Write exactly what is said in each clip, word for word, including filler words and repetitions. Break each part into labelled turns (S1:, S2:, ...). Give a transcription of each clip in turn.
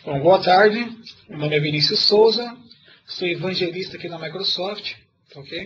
S1: Bom, boa tarde, meu nome é Vinícius Souza, sou evangelista aqui na Microsoft, ok?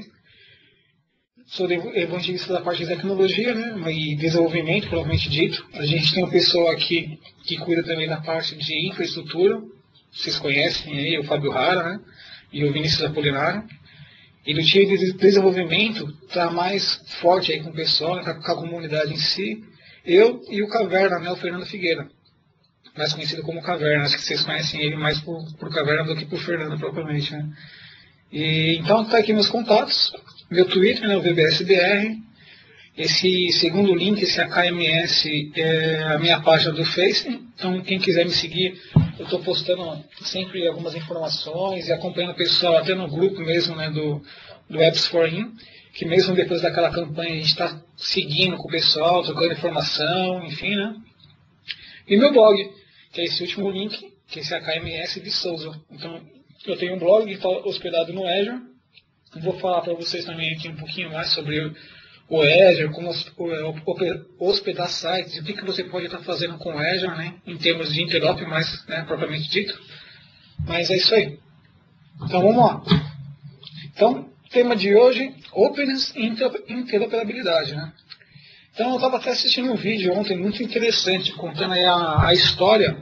S1: Sou evangelista da parte de tecnologia, né, e desenvolvimento, provavelmente dito. A gente tem um pessoal aqui que cuida também da parte de infraestrutura, vocês conhecem aí, o Fábio Rara, né, e o Vinícius Apolinário. E no time de desenvolvimento está mais forte aí com o pessoal, tá com a comunidade em si, eu e o Caverna, né, o Fernando Figueira, mais conhecido como Caverna. Acho que vocês conhecem ele mais por, por Caverna do que por Fernando propriamente, né. E, então está aqui meus contatos, meu Twitter, né, o V B S B R, esse segundo link, esse A K M S, é a minha página do Face. Então quem quiser me seguir, eu estou postando sempre algumas informações e acompanhando o pessoal até no grupo mesmo, né, do, do Apps for Him, que mesmo depois daquela campanha a gente está seguindo com o pessoal, trocando informação, enfim, né. E meu blog, que é esse último link, que é esse A K M S de Souza. Então eu tenho um blog que está hospedado no Azure. Vou falar para vocês também aqui um pouquinho mais sobre o Azure, como hospedar sites, e o que, que você pode estar fazendo com o Azure, né, em termos de interop, mais, né, propriamente dito. Mas é isso aí. Então vamos lá. Então, tema de hoje, openness e interoperabilidade, né? Então eu estava até assistindo um vídeo ontem muito interessante, contando aí a, a história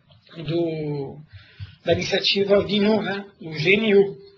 S1: do, da iniciativa G N U, né, o G N U.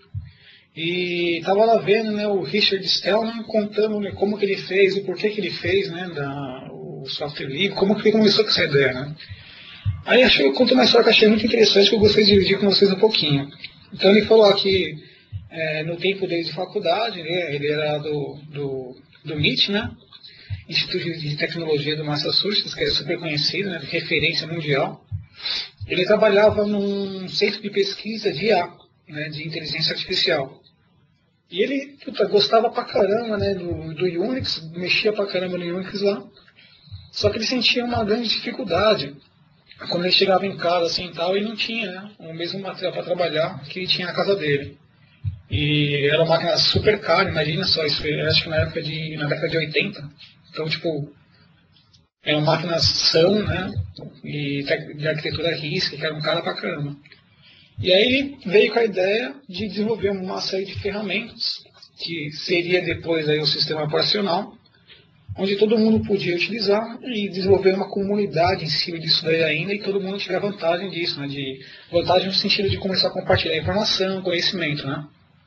S1: E estava lá vendo, né, o Richard Stallman contando, né, como que ele fez, o porquê que ele fez, né, da, o software livre, como que ele começou com essa ideia, né. Aí achei, eu conto uma história que eu achei muito interessante, que eu gostaria de dividir com vocês um pouquinho. Então ele falou que é, no tempo dele de faculdade, né, ele era do, do, do M I T, né, Instituto de Tecnologia do Massachusetts, que é super conhecido, né, referência mundial. Ele trabalhava num centro de pesquisa de I A, né, de inteligência artificial. E ele puta, gostava pra caramba, né, do, do Unix, mexia pra caramba no Unix lá. Só que ele sentia uma grande dificuldade quando ele chegava em casa assim tal e não tinha, né, o mesmo material para trabalhar que ele tinha na casa dele. E era uma máquina super cara, imagina só, isso foi, acho que na época de, na década de oitenta. Então, tipo, era uma máquina são, né, e de arquitetura RISC, que era um cara pra caramba. E aí ele veio com a ideia de desenvolver uma série de ferramentas, que seria depois aí o sistema operacional, onde todo mundo podia utilizar e desenvolver uma comunidade em cima disso daí ainda, e todo mundo tiver vantagem disso, né? De vantagem no sentido de começar a compartilhar informação, conhecimento, né?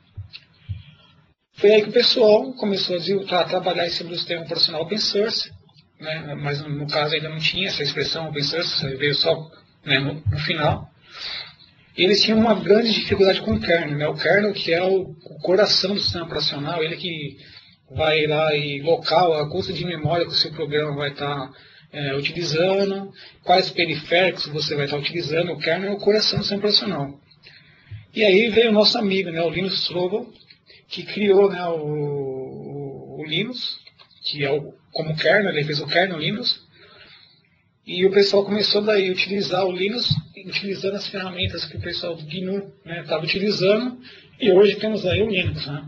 S1: Foi aí que o pessoal começou a, a trabalhar em cima do sistema operacional open source, né? Mas no caso ainda não tinha essa expressão open source, veio só, né, no, no final. Eles tinham uma grande dificuldade com o kernel, né? O kernel, que é o, o coração do sistema operacional, ele que vai lá e local a custo de memória que o seu programa vai estar é, utilizando, quais periféricos você vai estar utilizando. O kernel é o coração do sistema operacional. E aí veio o nosso amigo, né, o Linus Torvalds, que criou, né, o, o, o Linux, que é o, como kernel, ele fez o kernel Linux. E o pessoal começou daí a utilizar o Linux, utilizando as ferramentas que o pessoal do G N U estava, né, utilizando, e hoje temos aí o Linux, né?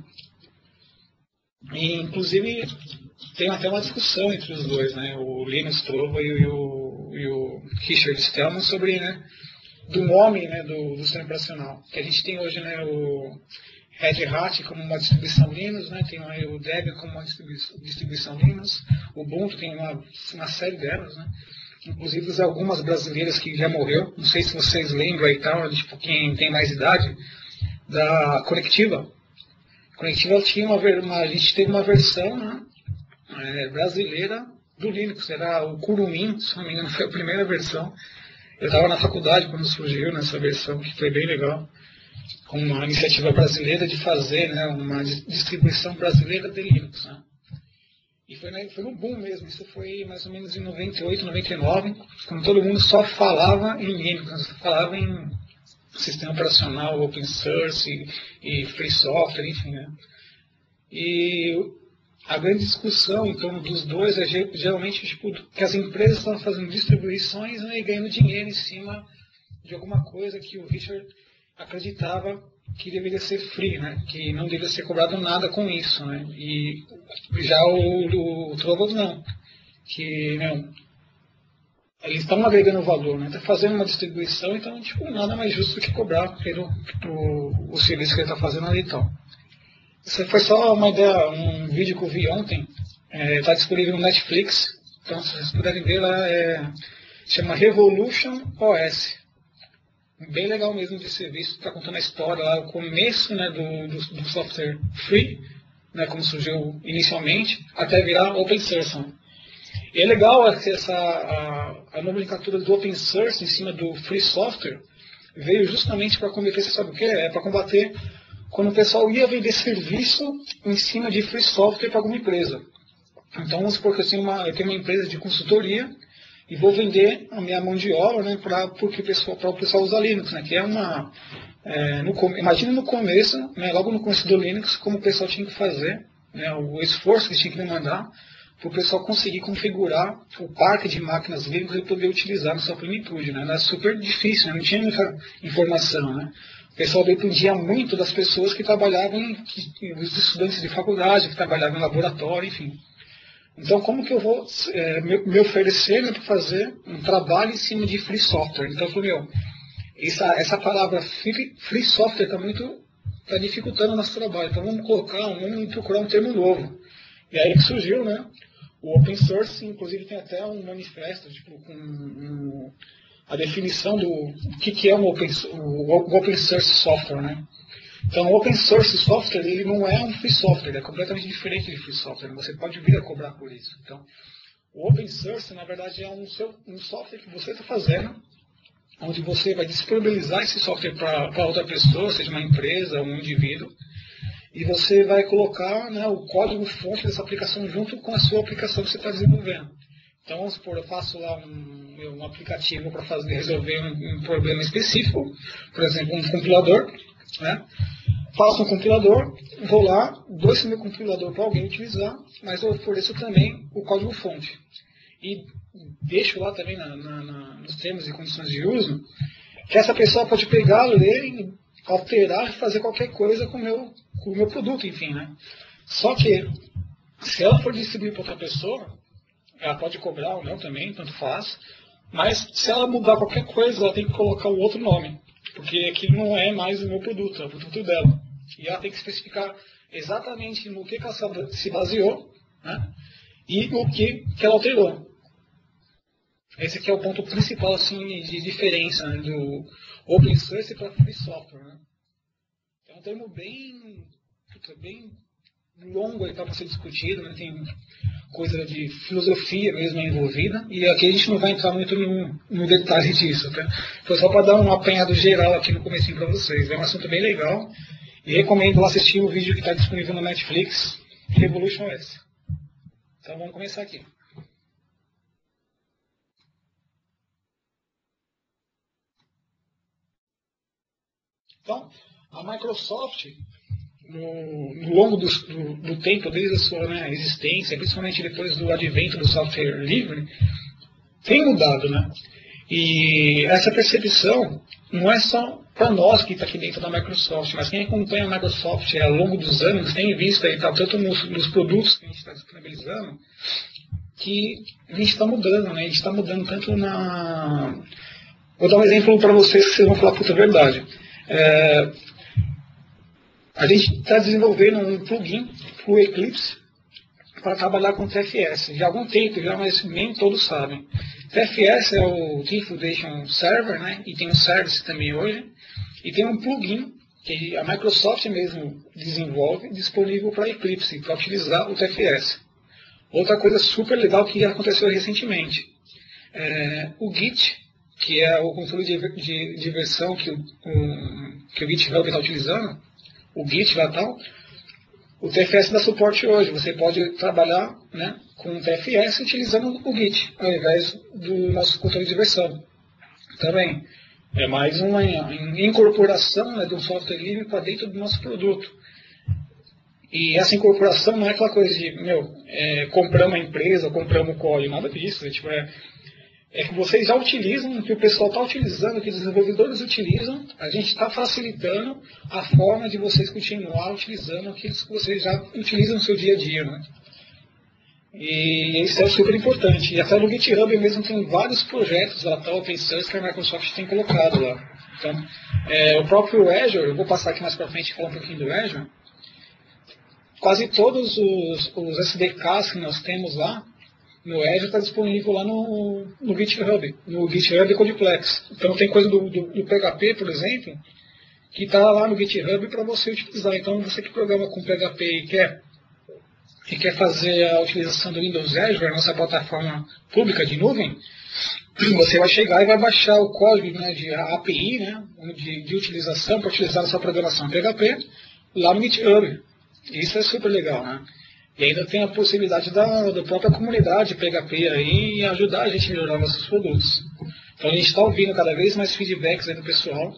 S1: E, inclusive, tem até uma discussão entre os dois, né? O Linus Torvalds e o, e o Richard Stallman sobre, né, do nome, né, do, do sistema operacional. Que a gente tem hoje, né, o Red Hat como uma distribuição Linux, né, tem aí o Debian como uma distribuição Linux, o Ubuntu tem uma, uma série delas, né? Inclusive algumas brasileiras que já morreu, não sei se vocês lembram e tal, tipo, quem tem mais idade, da Conectiva. A Conectiva tinha uma, uma, a gente teve uma versão, né, é, brasileira do Linux, era o Kurumin, se não me engano, foi a primeira versão. Eu estava na faculdade quando surgiu nessa versão, que foi bem legal, com uma iniciativa brasileira de fazer, né, uma distribuição brasileira de Linux, né. E foi, né, foi um boom mesmo, isso foi mais ou menos em noventa e oito, noventa e nove, quando todo mundo só falava em Linux, falava em sistema operacional, open source e, e free software, enfim, né. E a grande discussão em torno dos dois é geralmente tipo, que as empresas estão fazendo distribuições, né, e ganhando dinheiro em cima de alguma coisa que o Richard acreditava que deveria ser free, né? Que não deveria ser cobrado nada com isso, né? E já o, o, o Torvalds não, que não, eles estão agregando valor, né? Está fazendo uma distribuição, então tipo, nada mais justo do que cobrar pelo, pelo o serviço que ele está fazendo ali e tal. Isso foi só uma ideia, um vídeo que eu vi ontem, está é, disponível no Netflix, então se vocês puderem ver lá, é, chama Revolution O S. Bem legal mesmo de ser visto, está contando a história lá, o começo, né, do, do, do software free, né, como surgiu inicialmente, até virar open source. Né? E é legal essa, a, a nomenclatura do open source em cima do free software, veio justamente para combater, você sabe o que? É para combater quando o pessoal ia vender serviço em cima de free software para alguma empresa. Então, vamos supor que eu tenho uma, eu tenho uma empresa de consultoria e vou vender a minha mão de obra, né, para o pessoal, o pessoal usar Linux, né, que é uma... É, no, imagina no começo, né, logo no começo do Linux, como o pessoal tinha que fazer, né, o esforço que tinha que demandar para o pessoal conseguir configurar o parque de máquinas Linux e poder utilizar na sua plenitude. Né, era super difícil, né, não tinha muita informação, né. O pessoal dependia muito das pessoas que trabalhavam, que, os estudantes de faculdade, que trabalhavam em laboratório, enfim. Então, como que eu vou é, me, me oferecer, né, para fazer um trabalho em cima de free software? Então, eu falei, meu, essa, essa palavra free, free software está muito, está dificultando o nosso trabalho. Então, vamos colocar, vamos procurar um termo novo. E aí que surgiu, né, o open source, inclusive tem até um manifesto, tipo, com um, a definição do o que, que é um open, o open source software, né? Então, o open source software, ele não é um free software, ele é completamente diferente de free software. Você pode vir a cobrar por isso. Então, o open source, na verdade, é um, seu, um software que você está fazendo, onde você vai disponibilizar esse software para outra pessoa, seja uma empresa ou um indivíduo, e você vai colocar, né, o código-fonte dessa aplicação junto com a sua aplicação que você está desenvolvendo. Então, vamos supor, eu faço lá um, um aplicativo para resolver um, um problema específico, por exemplo, um compilador, né? Faço um compilador, vou lá, dou esse meu compilador para alguém utilizar, mas eu ofereço também o código-fonte. E deixo lá também na, na, na, nos termos e condições de uso, que essa pessoa pode pegar, ler, alterar e fazer qualquer coisa com o meu, com o meu produto, enfim, né? Só que, se ela for distribuir para outra pessoa, ela pode cobrar ou não também, tanto faz, mas se ela mudar qualquer coisa, ela tem que colocar o outro nome. Porque aquilo não é mais o meu produto, é o produto dela. E ela tem que especificar exatamente no que, que ela se baseou, né, e o que, que ela alterou. Esse aqui é o ponto principal assim, de diferença, né, do open source para free software. Né. É um termo bem, bem longo para ser discutido, né, tem coisa de filosofia mesmo envolvida, e aqui a gente não vai entrar muito no, no detalhe disso, tá? Foi só para dar um apanhado geral aqui no comecinho para vocês. É um assunto bem legal, e recomendo assistir o vídeo que está disponível no Netflix, Revolution O S. Então vamos começar aqui. Então, a Microsoft, No, no longo do, do, do tempo, desde a sua, né, existência, principalmente depois do advento do software livre, tem mudado, né? E essa percepção não é só para nós que está aqui dentro da Microsoft, mas quem acompanha a Microsoft ao longo dos anos tem visto aí, tá, tanto nos, nos produtos que a gente está disponibilizando, que a gente está mudando, né? A gente está mudando tanto na... Vou dar um exemplo para vocês que vocês vão falar, puta, verdade. É... A gente está desenvolvendo um plugin para o Eclipse para trabalhar com T F S. Já há algum tempo, já, mas nem todos sabem. T F S é o Team Foundation Server, né? E tem um service também hoje. E tem um plugin que a Microsoft mesmo desenvolve, disponível para Eclipse, para utilizar o T F S. Outra coisa super legal que aconteceu recentemente. É, o Git, que é o controle de, de, de versão que o, o, que o GitHub está utilizando, o Git lá tal, o T F S dá suporte hoje. Você pode trabalhar, né, com o T F S utilizando o Git, ao invés do nosso controle de versão. Também é mais uma incorporação, né, de um software livre para dentro do nosso produto. E essa incorporação não é aquela coisa de, meu, é, compramos a empresa, compramos o código, nada disso. É, tipo, é, é que vocês já utilizam, que o pessoal está utilizando, que os desenvolvedores utilizam, a gente está facilitando a forma de vocês continuar utilizando aquilo que vocês já utilizam no seu dia a dia. Né? E isso é super importante. E até no GitHub mesmo tem vários projetos lá, tal, open source, que a Microsoft tem colocado lá. Então, é, o próprio Azure, eu vou passar aqui mais para frente e falar um pouquinho do Azure. Quase todos os, os S D Ks que nós temos lá no Azure está disponível lá no, no GitHub, no GitHub Codeplex. Então tem coisa do, do, do P H P, por exemplo, que está lá no GitHub para você utilizar. Então você que programa com P H P e quer, e quer fazer a utilização do Windows Azure, a nossa plataforma pública de nuvem, você vai chegar e vai baixar o código, né, de A P I, né, de, de utilização para utilizar a sua programação P H P lá no GitHub. Isso é super legal, né? E ainda tem a possibilidade da, da própria comunidade P H P aí ajudar a gente a melhorar nossos produtos. Então a gente está ouvindo cada vez mais feedbacks aí do pessoal.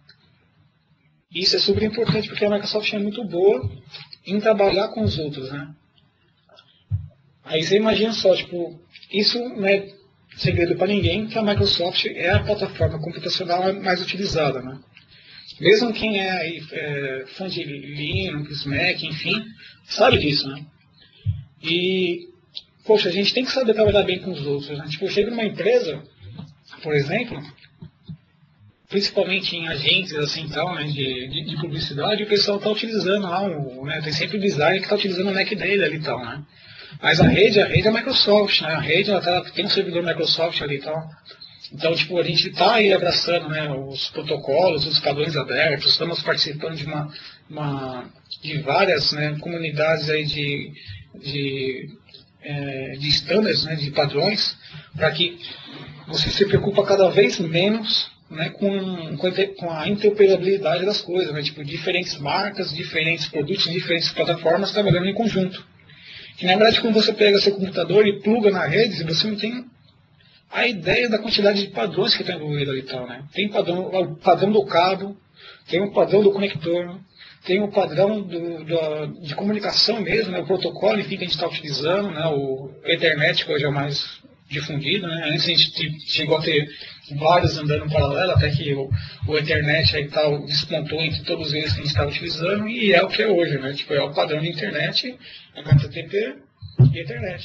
S1: E isso é super importante porque a Microsoft é muito boa em trabalhar com os outros, né? Aí você imagina só, tipo, isso não é segredo para ninguém que a Microsoft é a plataforma computacional mais utilizada, né? Mesmo quem é, aí, é fã de Linux, Mac, enfim, sabe disso, né? E, poxa, a gente tem que saber trabalhar bem com os outros, né? Tipo, eu chego numa empresa, por exemplo, principalmente em agências assim tal, né, de, de, de publicidade, o pessoal está utilizando lá, o, né, tem sempre o design que está utilizando o Mac dele ali e tal, né? Mas a rede, a rede é a Microsoft, né? A rede ela tá, tem um servidor Microsoft ali e tal. Então, tipo, a gente está aí abraçando, né, os protocolos, os padrões abertos, estamos participando de uma, uma de várias, né, comunidades aí de, de, é, de standards, né, de padrões, para que você se preocupa cada vez menos, né, com, com a interoperabilidade das coisas, né, tipo, diferentes marcas, diferentes produtos, diferentes plataformas trabalhando em conjunto. E, na verdade, quando você pega seu computador e pluga na rede, você não tem a ideia da quantidade de padrões que está envolvido ali e tal, né? Tem padrão, o padrão do cabo, tem o padrão do conector, tem o padrão do, do, de comunicação mesmo, né? O protocolo, enfim, que a gente está utilizando, né? O Ethernet, que hoje é o mais difundido, né? Antes a gente chegou a ter vários andando em paralelo, até que o, o Ethernet aí tal despontou entre todos eles que a gente estava utilizando, e é o que é hoje, né? Tipo, é o padrão de internet, H T T P e Ethernet.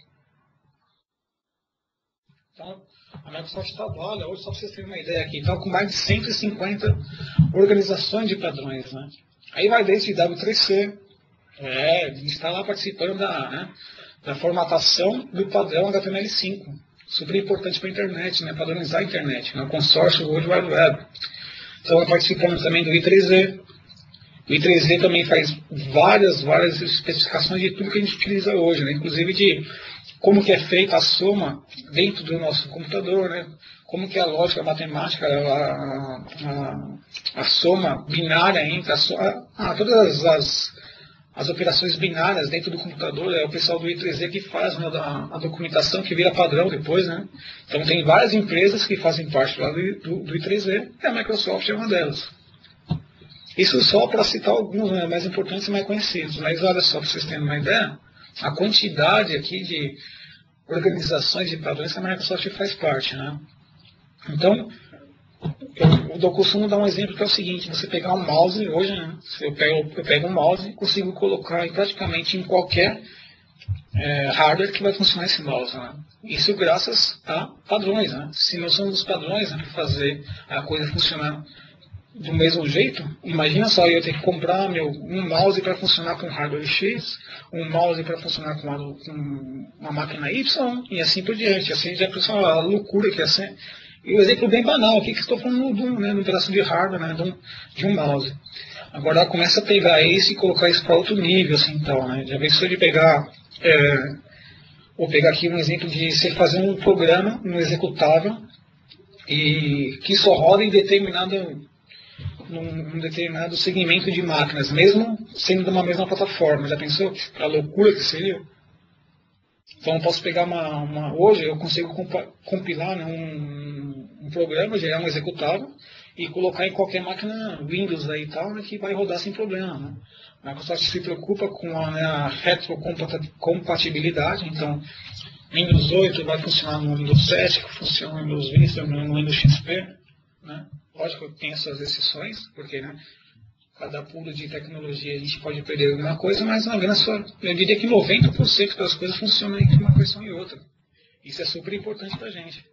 S1: Então, a Microsoft trabalha, hoje, só para vocês terem uma ideia aqui, está com mais de cento e cinquenta organizações de padrões, né? Aí vai desde W três C, é, a gente está lá participando da, né, da formatação do padrão H T M L cinco, super importante para a internet, né, padronizar a internet, né, o consórcio World Wide Web. Estamos participando também do I três Z. O I três Z também faz várias, várias especificações de tudo que a gente utiliza hoje, né, inclusive de como que é feita a soma dentro do nosso computador, né? Como que é a lógica matemática, a, a, a soma binária entre a, a, todas as, as operações binárias dentro do computador, é o pessoal do I três Z que faz, né, a, a documentação que vira padrão depois, né? Então tem várias empresas que fazem parte lá do, do, do I três Z, e a Microsoft é uma delas. Isso só para citar alguns, né, mais importantes e mais conhecidos, mas olha só, para vocês terem uma ideia, a quantidade aqui de organizações de padrões que a Microsoft faz parte, né? Então, eu, eu costumo dar um exemplo que é o seguinte: você pegar um mouse hoje, né? Eu pego, eu pego um mouse e consigo colocar praticamente em qualquer é, hardware que vai funcionar esse mouse, né? Isso graças a padrões, né? Se não são os padrões, né, para fazer a coisa funcionar do mesmo jeito, imagina só, eu ter que comprar meu, um mouse para funcionar com hardware X, um mouse para funcionar com uma, com uma máquina Y, e assim por diante. Assim já pensou a loucura que é assim. E um exemplo bem banal aqui, que estou falando de um, né, de um pedaço de hardware, né, de, um, de um mouse. Agora ela começa a pegar isso e colocar isso para outro nível, assim, então, né? Já pensou de pegar, é, vou pegar aqui um exemplo de você fazer um programa, um executável, e que só roda em determinado num determinado segmento de máquinas, mesmo sendo de uma mesma plataforma. Já pensou a loucura que seria? Então eu posso pegar uma, uma hoje eu consigo compa, compilar, né, um, um programa, gerar um executável e colocar em qualquer máquina Windows aí e tal, né, que vai rodar sem problema, né? A Microsoft se preocupa com a, né, a retrocompatibilidade, então Windows oito vai funcionar no Windows sete, que funciona no Windows Vista, no Windows X P, né? Lógico que tem as suas exceções, porque, né, cada pulo de tecnologia a gente pode perder alguma coisa, mas na grande sua, eu diria que noventa por cento das coisas funcionam entre uma versão e outra. Isso é super importante para a gente.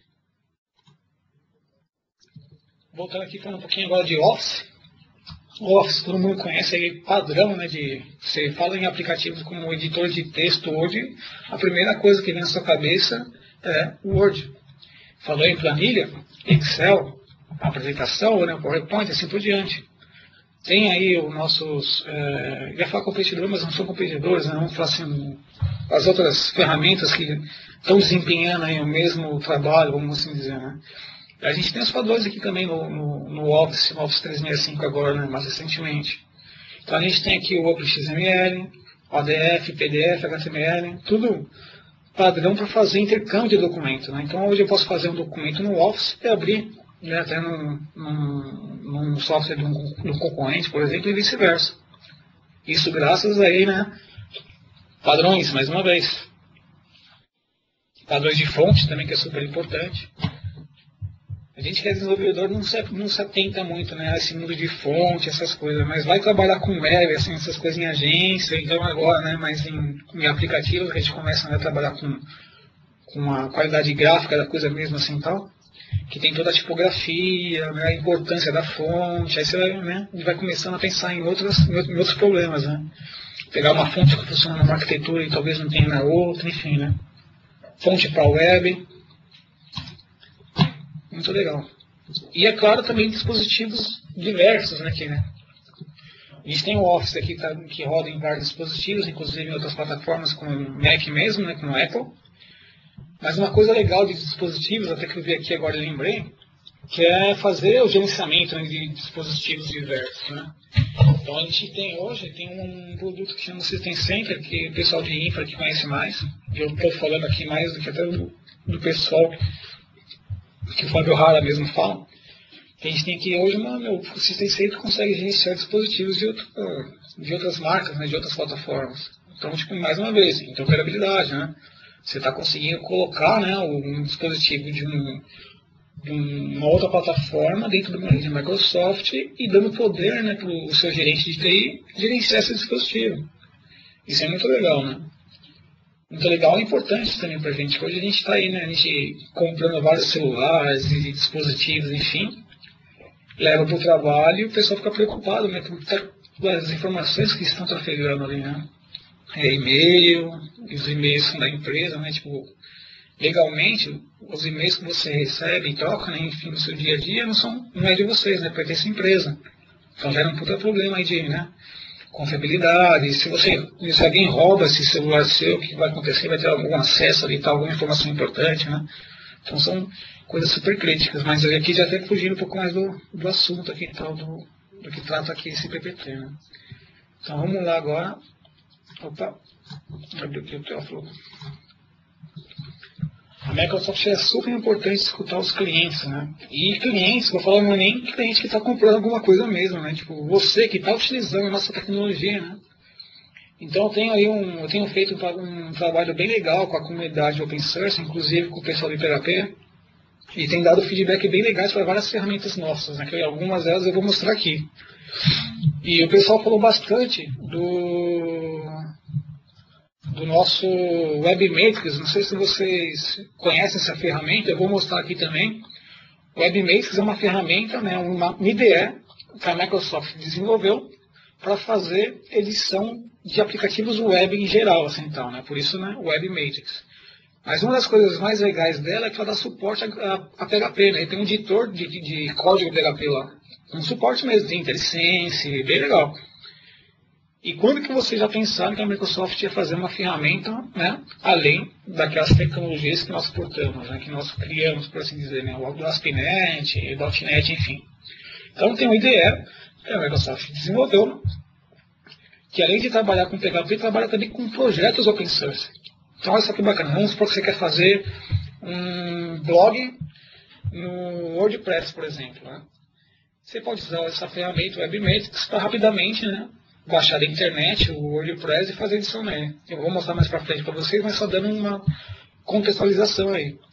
S1: Voltando aqui falando um pouquinho agora de Office. O Office, todo mundo conhece aí, padrão, né, de você fala em aplicativos como editor de texto Word, a primeira coisa que vem na sua cabeça é o Word. Falou em planilha, Excel, apresentação, né, PowerPoint, assim por diante. Tem aí os nossos, é, ia falar competidores, mas não são competidores, né, vamos falar assim, as outras ferramentas que estão desempenhando aí o mesmo trabalho, vamos assim dizer, né. A gente tem os padrões aqui também no, no, no Office, no Office trezentos e sessenta e cinco agora, né, mais recentemente. Então a gente tem aqui o OpenXML, O D F, P D F, H T M L, tudo padrão para fazer intercâmbio de documento. Né? Então hoje eu posso fazer um documento no Office e abrir, né, até num, num, num software de um, de um concorrente, por exemplo, e vice-versa. Isso graças aí, né, padrões, mais uma vez. Padrões de fonte também, que é super importante. A gente que é desenvolvedor não se, não se atenta muito, né, a esse mundo de fonte, essas coisas, mas vai trabalhar com web, assim, essas coisas em agência, então agora, né, mas em, em aplicativos a gente começa, né, a trabalhar com, com a qualidade gráfica da coisa mesmo, assim, tal, que tem toda a tipografia, né, a importância da fonte, aí você vai, né, vai começando a pensar em, outras, em outros problemas, né, pegar uma fonte que funciona numa arquitetura e talvez não tenha na outra, enfim, né, fonte para web. Muito legal. E é claro também dispositivos diversos, né, aqui, né? A gente tem o Office aqui tá, que roda em vários dispositivos, inclusive em outras plataformas como o Mac mesmo, né, como o Apple. Mas uma coisa legal de dispositivos, até que eu vi aqui agora e lembrei, que é fazer o gerenciamento, né, de dispositivos diversos, né? Então a gente tem hoje tem um produto que chama System Center, que o pessoal de infra que conhece mais. E eu estou falando aqui mais do que até do, do pessoal que o Fábio Rara mesmo fala, que a gente tem aqui hoje, uma, meu, o System Center consegue gerenciar dispositivos de, outro, de outras marcas, né, de outras plataformas. Então, tipo, mais uma vez, interoperabilidade, né? Você está conseguindo colocar, né, um dispositivo de, um, de uma outra plataforma dentro do de Microsoft e dando poder, né, para o seu gerente de T I gerenciar esse dispositivo. Isso é muito legal, né? Muito legal e importante também para a gente. Hoje a gente está aí, né, a gente comprando vários celulares e dispositivos, enfim, leva para o trabalho e o pessoal fica preocupado, né, com as informações que estão trafegando ali, né? É e-mail, os e-mails são da empresa, né, tipo, legalmente, os e-mails que você recebe e troca, né, enfim, no seu dia a dia, não, são, não é de vocês, né, pertence à empresa. Então gera um puta problema aí de, né, confiabilidade, se você, se alguém rouba esse celular seu, o que vai acontecer? Vai ter algum acesso ali, tá, alguma informação importante, né? Então são coisas super críticas, mas aqui já até fugindo um pouco mais do, do assunto aqui, tal, do, do que trata aqui esse P P T, né? Então vamos lá agora. Opa, abriu aqui o Teófilo. A Microsoft é super importante escutar os clientes, né? E clientes, vou falar, não é nem cliente que está comprando alguma coisa mesmo, né? Tipo, você que está utilizando a nossa tecnologia, né? Então eu tenho aí um, eu tenho feito um, um trabalho bem legal com a comunidade Open Source, inclusive com o pessoal do I P H P, e tem dado feedback bem legais para várias ferramentas nossas, né? Que algumas delas eu vou mostrar aqui. E o pessoal falou bastante do do nosso WebMatrix. Não sei se vocês conhecem essa ferramenta, eu vou mostrar aqui também. O WebMatrix é uma ferramenta, né, uma I D E que a Microsoft desenvolveu para fazer edição de aplicativos web em geral, assim, então, né, por isso, né, WebMatrix. Mas uma das coisas mais legais dela é que ela dá suporte a, a, a P H P, né, tem um editor de, de, de código P H P lá, um suporte mesmo, tem IntelliSense, bem legal. E quando que vocês já pensaram que a Microsoft ia fazer uma ferramenta, né, além daquelas tecnologias que nós portamos, né, que nós criamos, por assim dizer, né, o ASP.NET, o .NET, enfim. Então tem um I D E que a Microsoft desenvolveu, que além de trabalhar com P H P, trabalha também com projetos open source. Então olha só que bacana, vamos supor que você quer fazer um blog no WordPress, por exemplo, né? Você pode usar essa ferramenta WebMatrix para rapidamente, né, baixar da internet o WordPress e fazer edição nele. Eu vou mostrar mais para frente para vocês, mas só dando uma contextualização aí.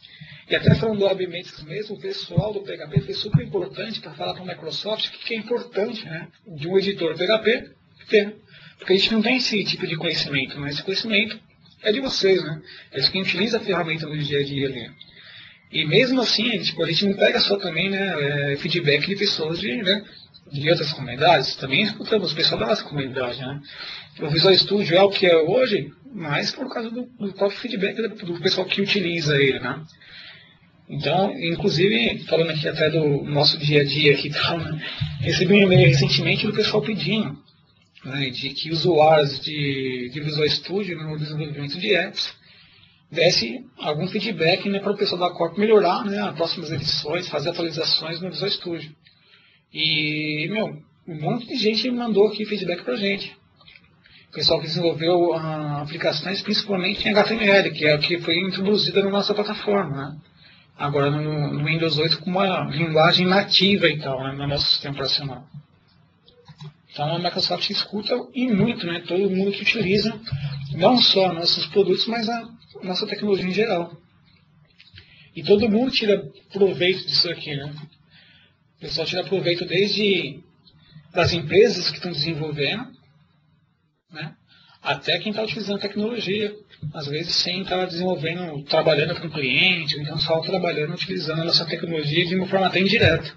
S1: E até falando do WebMetrics mesmo, o pessoal do P H P foi super importante para falar para a Microsoft o que, que é importante, né, de um editor P H P ter. Porque a gente não tem esse tipo de conhecimento, mas esse conhecimento é de vocês, né? É de quem utiliza a ferramenta no dia a dia ali. E mesmo assim, a gente, a gente não pega só também, né, é, feedback de pessoas de, né, de outras comunidades. Também escutamos o pessoal da nossa comunidade, né? O Visual Studio é o que é hoje, mas por causa do, do próprio feedback do, do pessoal que utiliza ele, né? Então, inclusive, falando aqui até do nosso dia a dia aqui, tal, né, recebi um e-mail recentemente do pessoal pedindo, né, de que usuários de, de Visual Studio no desenvolvimento de apps desse algum feedback, né, para o pessoal da Corp melhorar, né, as próximas edições, fazer atualizações no Visual Studio. E, meu, um monte de gente mandou aqui feedback para a gente. O pessoal que desenvolveu uh, aplicações principalmente em H T M L, que é o que foi introduzida na nossa plataforma, né? Agora no, no Windows oito com uma linguagem nativa e tal, né, no nosso sistema operacional. Então a Microsoft escuta e muito, né, todo mundo que utiliza não só nossos produtos, mas a nossa tecnologia em geral. E todo mundo tira proveito disso aqui, né? O pessoal tira proveito desde das empresas que estão desenvolvendo, né, até quem está utilizando tecnologia, às vezes sem estar desenvolvendo, trabalhando com o cliente, então só trabalhando, utilizando a nossa tecnologia de uma forma até indireta.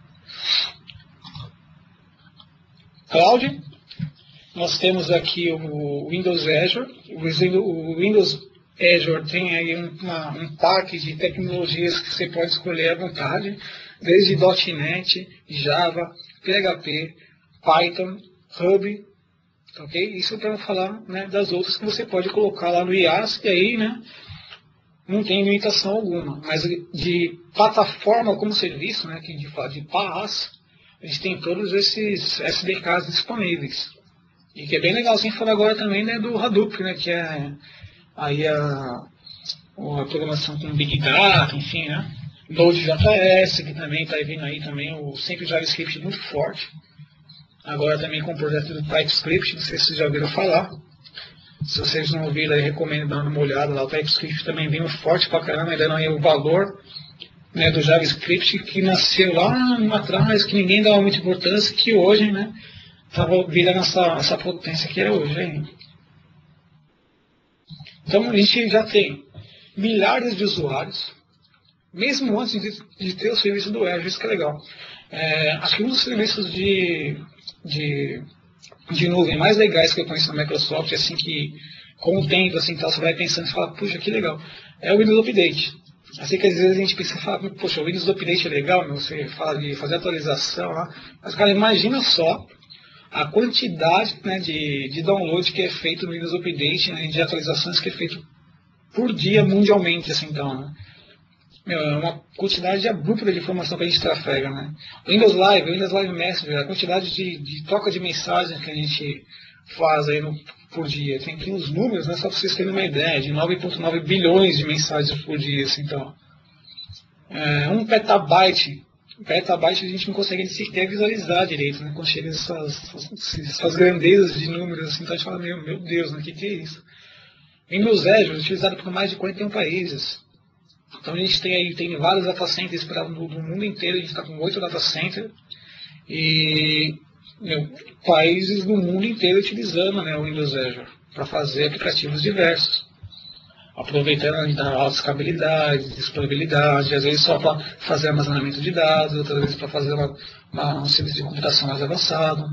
S1: Cloud, nós temos aqui o Windows Azure. O Windows Azure tem aí uma, um parque de tecnologias que você pode escolher à vontade, desde .NET, Java, P H P, Python, Ruby, ok? Isso para não falar, né, das outras que você pode colocar lá no I A S, e aí, né, não tem limitação alguma. Mas de plataforma como serviço, né, que a gente fala de PaaS, a gente tem todos esses S D Ks disponíveis. E que é bem legal, sem falar agora também, né, do Hadoop, né, que é aí a, a programação com Big Data, enfim, né, Node.js, que também está vindo aí também, o sempre JavaScript muito forte. Agora também com o projeto do TypeScript, não sei se vocês já ouviram falar. Se vocês não ouviram, aí recomendo dar uma olhada lá. O TypeScript também vindo forte pra caramba, ainda não é o valor, né, do JavaScript que nasceu lá atrás, que ninguém dava muita importância, que hoje, né, estava virando essa, essa potência que é hoje. Hein? Então a gente já tem milhares de usuários, mesmo antes de, de ter o serviço do Azure, isso que é legal. É, acho que um dos serviços de, de, de nuvem mais legais que eu conheço na Microsoft, assim que com o tempo assim, tal, você vai pensando e fala, puxa, que legal, é o Windows Update. Assim que às vezes a gente pensa e fala, poxa, o Windows Update é legal, meu, você fala de fazer atualização lá, mas cara, imagina só a quantidade, né, de, de download que é feito no Windows Update, né, de atualizações que é feito por dia mundialmente, assim, então, né? Meu, é uma quantidade abrupta de informação que a gente trafega, né? O Windows Live, o Windows Live Messenger, a quantidade de, de troca de mensagens que a gente faz aí no, por dia. Tem aqui uns números, né, só para vocês terem uma ideia, de nove vírgula nove bilhões de mensagens por dia, assim, então. É, um petabyte, um petabyte a gente não consegue nem sequer visualizar direito, né? Quando chega essas, essas grandezas de números, assim, então a gente fala, meu, meu Deus, né, o que, que é isso? Windows Azure, utilizado por mais de quarenta e um países. Então a gente tem aí tem vários data centers espalhados no, no mundo inteiro, a gente está com oito data centers e meu, países do mundo inteiro utilizando, né, o Windows Azure para fazer aplicativos diversos, aproveitando a alta escalabilidade, disponibilidade, às vezes só para fazer armazenamento de dados, outras vezes para fazer uma, uma, um serviço de computação mais avançado.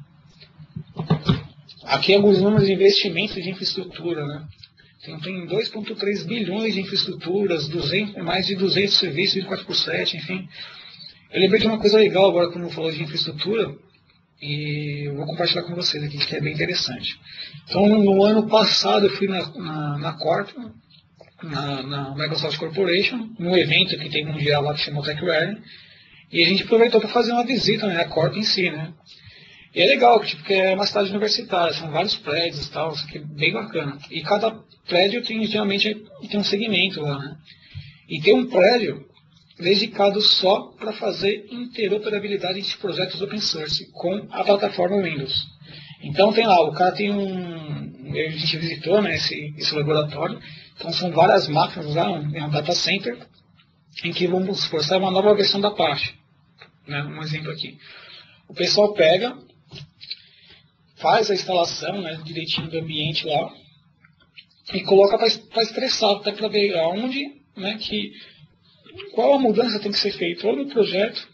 S1: Aqui alguns números de investimento de infraestrutura, né? Tem dois vírgula três bilhões de infraestruturas, duzentos, mais de duzentos serviços, vinte e quatro por sete, enfim. Eu lembrei de uma coisa legal agora quando eu falou de infraestrutura, e eu vou compartilhar com vocês aqui, que é bem interessante. Então, no ano passado, eu fui na, na, na Corp, na, na Microsoft Corporation, num evento que tem mundial lá que chama TechRally, e a gente aproveitou para fazer uma visita, né, à Corp em si, né. E é legal, tipo, porque é uma cidade universitária, são vários prédios e tal, isso aqui é bem bacana. E cada prédio tem, geralmente, tem um segmento lá, né? E tem um prédio dedicado só para fazer interoperabilidade de projetos open source com a plataforma Windows. Então tem lá, o cara tem um... A gente visitou, né, esse, esse laboratório, então são várias máquinas lá, é um data center, em que, vamos supor, sai uma nova versão da Apache. Né? Um exemplo aqui. O pessoal pega, faz a instalação, né, direitinho do ambiente lá, e coloca para estressar, até para ver aonde, né, que, qual a mudança tem que ser feita, ou no projeto,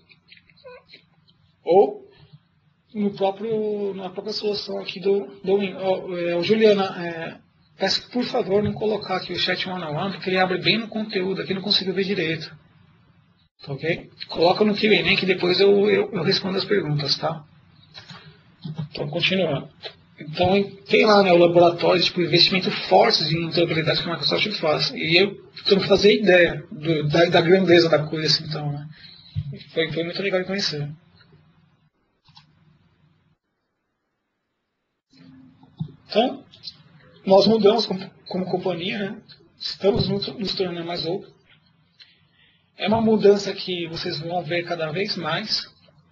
S1: ou no próprio, na própria solução aqui do, do oh, é, Juliana, é, peço que por favor não colocar aqui o chat one on one, porque ele abre bem no conteúdo, aqui não consigo ver direito. Tá, ok? Coloca no Q and A que depois eu, eu, eu respondo as perguntas, tá? Então, continuando. Então, tem lá, né, o laboratório, tipo, investimento forte em interoperabilidade que a Microsoft faz. E eu tento fazer ideia do, da, da grandeza da coisa, assim, então, né? Foi, foi muito legal de conhecer. Então, nós mudamos como, como companhia, né? Estamos nos, nos tornando mais open. É uma mudança que vocês vão ver cada vez mais.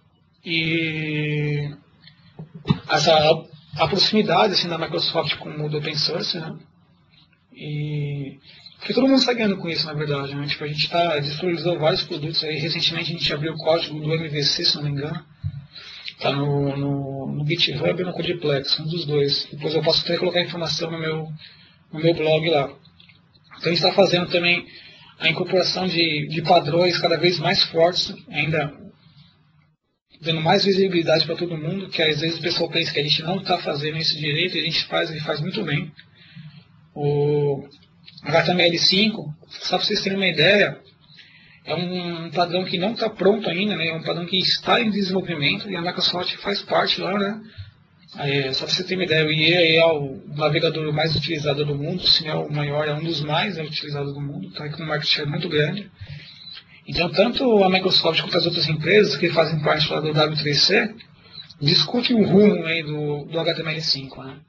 S1: E essa, a proximidade assim, da Microsoft com o mundo open source, né? E porque todo mundo está ganhando com isso, na verdade. Né? Tipo, a gente está disponibilizando vários produtos. Aí, recentemente a gente abriu o código do M V C, se não me engano. Está no, no, no GitHub e no Codeplex, um dos dois. Depois eu posso até colocar informação no meu, no meu blog lá. Então a gente está fazendo também a incorporação de, de padrões cada vez mais fortes, ainda dando mais visibilidade para todo mundo, que às vezes o pessoal pensa que a gente não está fazendo isso direito, e a gente faz e faz muito bem. O H T M L cinco, só para vocês terem uma ideia, é um padrão que não está pronto ainda, né? É um padrão que está em desenvolvimento e a Microsoft faz parte lá, né? É, só para você ter uma ideia, o I E é o navegador mais utilizado do mundo, se não é o maior, é um dos mais utilizados do mundo, está com um market share muito grande. Então, tanto a Microsoft quanto as outras empresas que fazem parte lá do W três C discutem o rumo aí do, do H T M L cinco, né?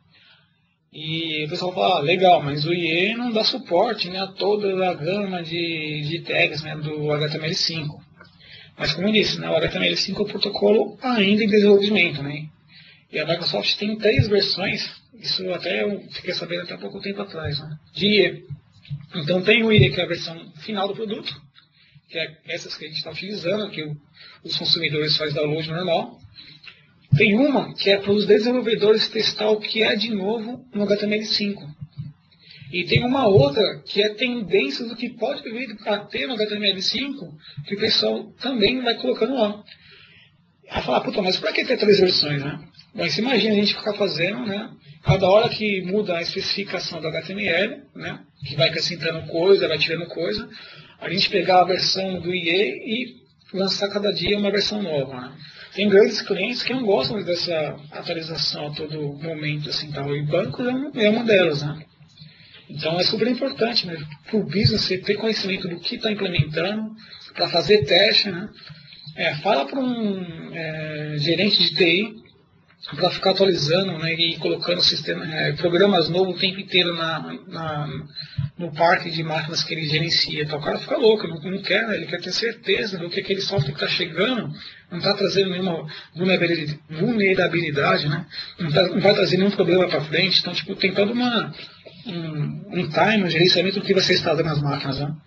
S1: E o pessoal fala, ah, legal, mas o I E não dá suporte, né, a toda a gama de, de tags, né, do H T M L cinco. Mas como eu disse, né, o H T M L cinco é um protocolo ainda em desenvolvimento, né? E a Microsoft tem três versões, isso até eu fiquei sabendo até há pouco tempo atrás, né, de I E. Então tem o I E, que é a versão final do produto, que é essas que a gente está utilizando, que o, os consumidores fazem download normal. Tem uma que é para os desenvolvedores testar o que é de novo no H T M L cinco. E tem uma outra que é tendência do que pode vir a ter no H T M L cinco, que o pessoal também vai colocando lá. Aí fala, puta, mas para que ter três versões, né? Mas imagina a gente ficar fazendo, né? Cada hora que muda a especificação do H T M L, né? Que vai acrescentando coisa, vai tirando coisa, a gente pegar a versão do I E e lançar cada dia uma versão nova, né? Tem grandes clientes que não gostam dessa atualização a todo momento, assim, tal. E bancos é uma delas, né? Então é super importante, né, para o business você ter conhecimento do que está implementando, para fazer teste, né? É, fala para um é, gerente de T I para ficar atualizando, né, e colocando sistema, é, programas novos o tempo inteiro na, na, no parque de máquinas que ele gerencia. Então, o cara fica louco, não, não quer, né, ele quer ter certeza do que aquele software que está chegando não está trazendo nenhuma vulnerabilidade, né, não, tá, não vai trazer nenhum problema para frente. Então, tipo, tem todo uma, um, um time, um gerenciamento do que vai ser instalado nas máquinas. Né?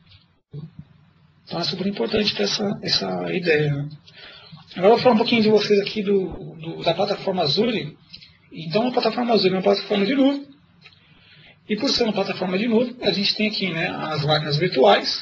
S1: Então, é super importante ter essa, essa ideia. Né? Agora eu vou falar um pouquinho de vocês aqui do, do, da plataforma Azure. Então a plataforma Azure é uma plataforma de nuvem. E por ser uma plataforma de nuvem, a gente tem aqui, né, as máquinas virtuais,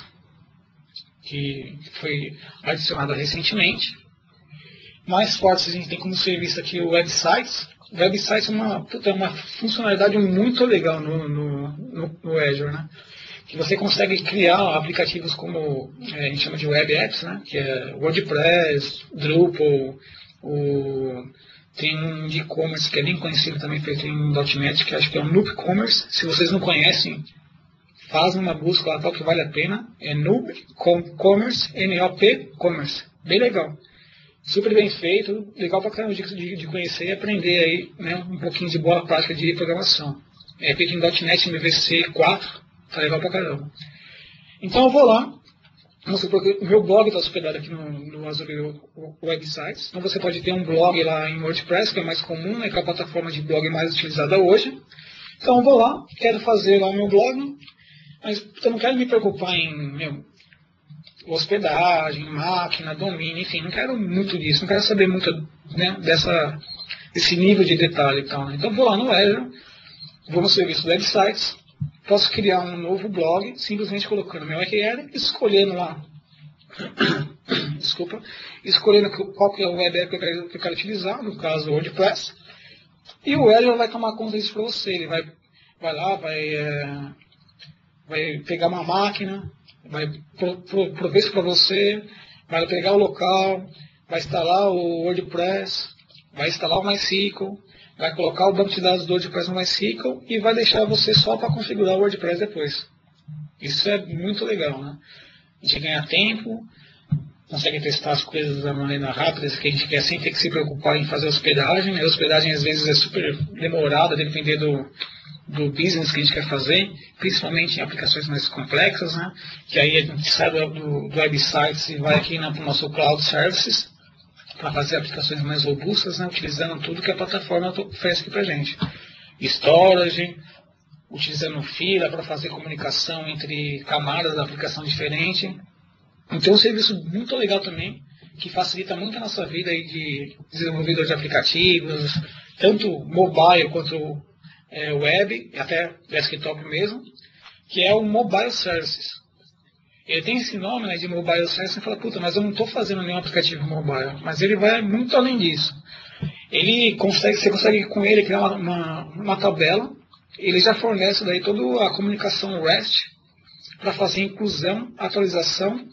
S1: que foi adicionada recentemente. Mais fortes a gente tem como serviço aqui o websites. O websites é uma, puta, é uma funcionalidade muito legal no, no, no, no Azure, né? Que você consegue criar aplicativos como é, a gente chama de web apps, né? Que é WordPress, Drupal, o, tem um de e-commerce que é bem conhecido também, feito em .NET, que acho que é o Noob Commerce. Se vocês não conhecem, fazem uma busca lá, tal, que vale a pena. É Noob Commerce, N O P Commerce. Bem legal. Super bem feito, legal pra caramba de, de conhecer e aprender aí, né, um pouquinho de boa prática de programação. É feito em .NET M V C quatro. Tá legal pra caramba. Então eu vou lá. Porque o meu blog está hospedado aqui no, no Azure Websites. Então você pode ter um blog lá em WordPress, que é mais comum, né, que é a plataforma de blog mais utilizada hoje. Então eu vou lá, quero fazer lá o meu blog, mas eu não quero me preocupar em meu, hospedagem, máquina, domínio, enfim, não quero muito disso, não quero saber muito, né, dessa, desse nível de detalhe e tal. Né? Então vou lá no Azure, vou no serviço websites, posso criar um novo blog, simplesmente colocando meu U R L, escolhendo lá, desculpa, escolhendo qual que é o web app que eu quero, que eu quero utilizar, no caso o WordPress, e o Azure vai tomar conta disso para você, ele vai, vai lá, vai, é, vai pegar uma máquina, vai prover isso para você, vai pegar o local, vai instalar o WordPress, vai instalar o MySQL, vai colocar o banco de dados do WordPress no MySQL e vai deixar você só para configurar o WordPress depois. Isso é muito legal, né? A gente ganha tempo, consegue testar as coisas da maneira rápida, que a gente quer sem ter que se preocupar em fazer hospedagem. A hospedagem às vezes é super demorada, depender do, do business que a gente quer fazer, principalmente em aplicações mais complexas, né? Que aí a gente sai do, do, do websites e vai aqui para o nosso Cloud Services, para fazer aplicações mais robustas, né? Utilizando tudo que a plataforma oferece aqui para a gente. Storage, utilizando fila para fazer comunicação entre camadas da aplicação diferente. Então é um serviço muito legal também, que facilita muito a nossa vida aí de desenvolvedor de aplicativos, tanto mobile quanto é, web, até desktop mesmo, que é o Mobile Services. Ele tem esse nome, né, de Mobile Services, e fala, puta, mas eu não estou fazendo nenhum aplicativo mobile. Mas ele vai muito além disso. Ele consegue, você consegue com ele criar uma, uma, uma tabela, ele já fornece daí toda a comunicação REST para fazer inclusão, atualização,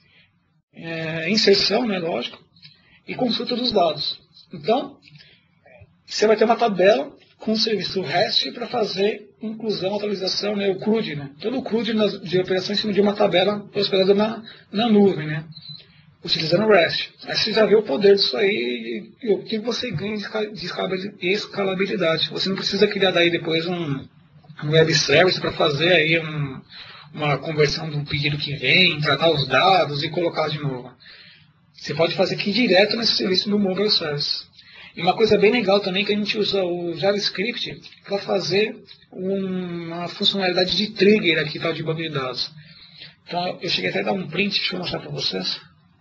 S1: é, inserção, né, lógico, e consulta dos dados. Então, você vai ter uma tabela com o serviço REST para fazer inclusão, atualização, né, o CRUD, né, todo o CRUD de operação em cima de uma tabela hospedada na, na nuvem, né, utilizando o REST. Aí você já vê o poder disso aí e o que você ganha de escalabilidade. Você não precisa criar daí depois um, um web service para fazer aí um, uma conversão de um pedido que vem, tratar os dados e colocar de novo. Você pode fazer aqui direto nesse serviço do Mobile Service. E uma coisa bem legal também é que a gente usa o JavaScript para fazer uma funcionalidade de trigger aqui tal de banco de dados. Então eu cheguei até a dar um print, deixa eu mostrar para vocês.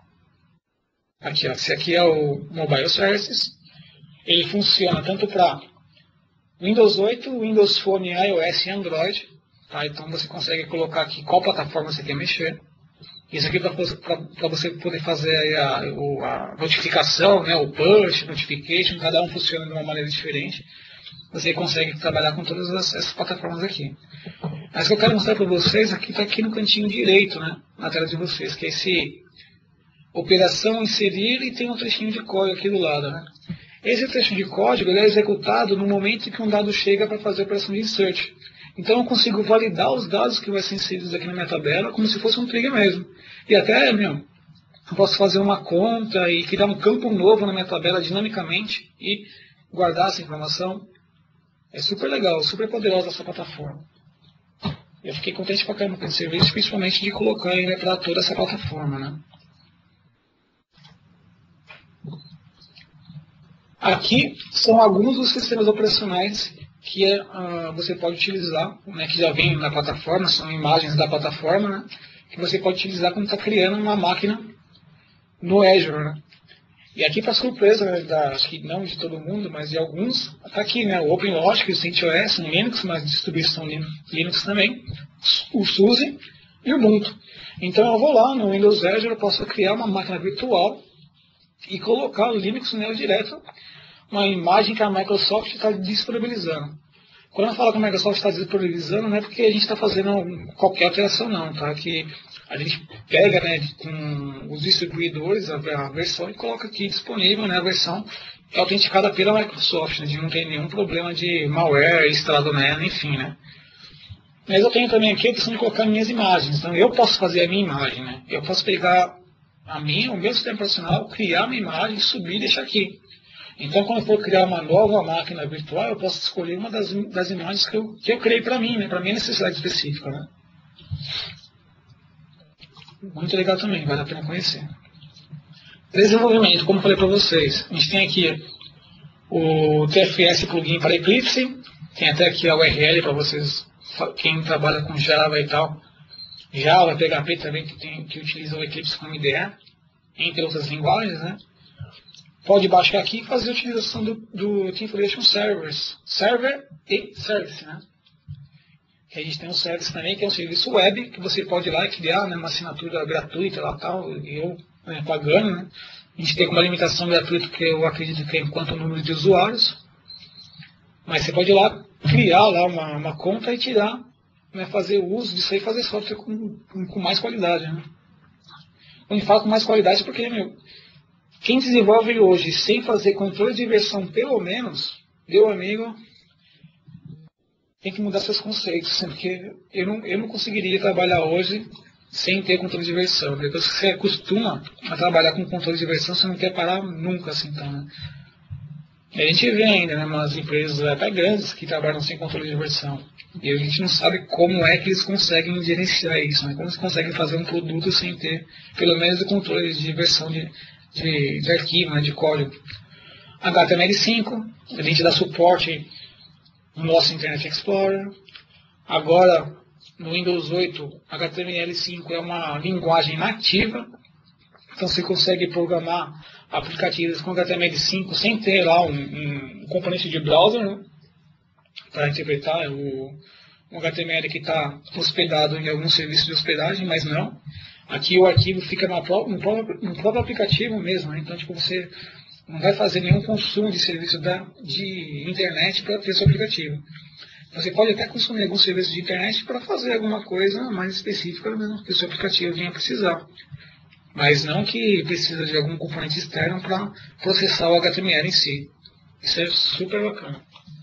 S1: Aqui, ó, esse aqui é o Mobile Services. Ele funciona tanto para Windows oito, Windows Phone, iOS e Android. Tá? Então você consegue colocar aqui qual plataforma você quer mexer. Isso aqui para você poder fazer a, a notificação, né, o push, notification, cada um funciona de uma maneira diferente. Você consegue trabalhar com todas essas plataformas aqui. Mas o que eu quero mostrar para vocês aqui está aqui no cantinho direito, né, na tela de vocês, que é esse operação inserir e tem um trechinho de código aqui do lado. Né? Esse trecho de código ele é executado no momento em que um dado chega para fazer a operação de insert. Então eu consigo validar os dados que vão ser inseridos aqui na minha tabela como se fosse um trigger mesmo. E até, meu, eu posso fazer uma conta e criar um campo novo na minha tabela dinamicamente e guardar essa informação. É super legal, super poderosa essa plataforma. Eu fiquei contente pra caramba com esse serviço, principalmente de colocar ele para toda essa plataforma, né? Aqui são alguns dos sistemas operacionais que é, uh, você pode utilizar, né, que já vem na plataforma, são imagens da plataforma, né, que você pode utilizar quando está criando uma máquina no Azure. Né. E aqui, para surpresa, né, da, acho que não de todo mundo, mas de alguns, está aqui né, o OpenLogic, o CentOS, um Linux, mas distribuição Linux também, o SUSE e o Ubuntu. Então eu vou lá no Windows Azure, eu posso criar uma máquina virtual e colocar o Linux nela direto, uma imagem que a Microsoft está disponibilizando. Quando eu falo que a Microsoft está disponibilizando, não é porque a gente está fazendo qualquer alteração, não. Tá? Que a gente pega né, com os distribuidores a, a versão e coloca aqui disponível né, a versão que é autenticada pela Microsoft, né, de não ter nenhum problema de malware instalado nela, enfim. Né? Mas eu tenho também aqui a opção de colocar minhas imagens. Então eu posso fazer a minha imagem. Né? Eu posso pegar a minha, o meu sistema operacional, criar uma imagem, subir e deixar aqui. Então, quando eu for criar uma nova máquina virtual, eu posso escolher uma das, das imagens que eu, que eu criei para mim, né, para minha necessidade específica. Né. Muito legal também, vale a pena conhecer. Desenvolvimento, como eu falei para vocês, a gente tem aqui o T F S plugin para Eclipse, tem até aqui a U R L para vocês, quem trabalha com Java e tal, Java, P H P também, que, tem, que utiliza o Eclipse como I D E, entre outras linguagens, né? Pode baixar aqui e fazer a utilização do, do Team Foundation Servers, Server e Service, né? Que a gente tem um Service também, que é um serviço web, que você pode ir lá e criar, né, uma assinatura gratuita lá tal, eu né, pagando, né? A gente tem uma limitação gratuita, porque eu acredito que é enquanto o número de usuários, mas você pode ir lá, criar lá uma, uma conta e tirar, né, fazer o uso disso aí e fazer software com, com, com mais qualidade, né? Quando eu falo com mais qualidade é porque, meu, quem desenvolve hoje sem fazer controle de versão, pelo menos, meu amigo, tem que mudar seus conceitos, porque eu não, eu não conseguiria trabalhar hoje sem ter controle de versão. Depois que você acostuma a trabalhar com controle de versão, você não quer parar nunca assim, então, né? E a gente vê ainda, né, umas empresas até grandes que trabalham sem controle de versão. E a gente não sabe como é que eles conseguem gerenciar isso, né? Como eles conseguem fazer um produto sem ter, pelo menos, o controle de versão de, de, de arquivo, né, de código. H T M L cinco, a gente dá suporte no nosso Internet Explorer. Agora, no Windows oito, H T M L cinco é uma linguagem nativa. Então você consegue programar aplicativos com H T M L cinco sem ter lá um, um componente de browser, né, para interpretar o, o H T M L que está hospedado em algum serviço de hospedagem, mas não. Aqui o arquivo fica no próprio, no próprio, no próprio aplicativo mesmo, né? Então tipo, você não vai fazer nenhum consumo de serviço da, de internet para ter seu aplicativo. Você pode até consumir algum serviço de internet para fazer alguma coisa mais específica mesmo que o seu aplicativo venha precisar. Mas não que precisa de algum componente externo para processar o H T M L em si. Isso é super bacana.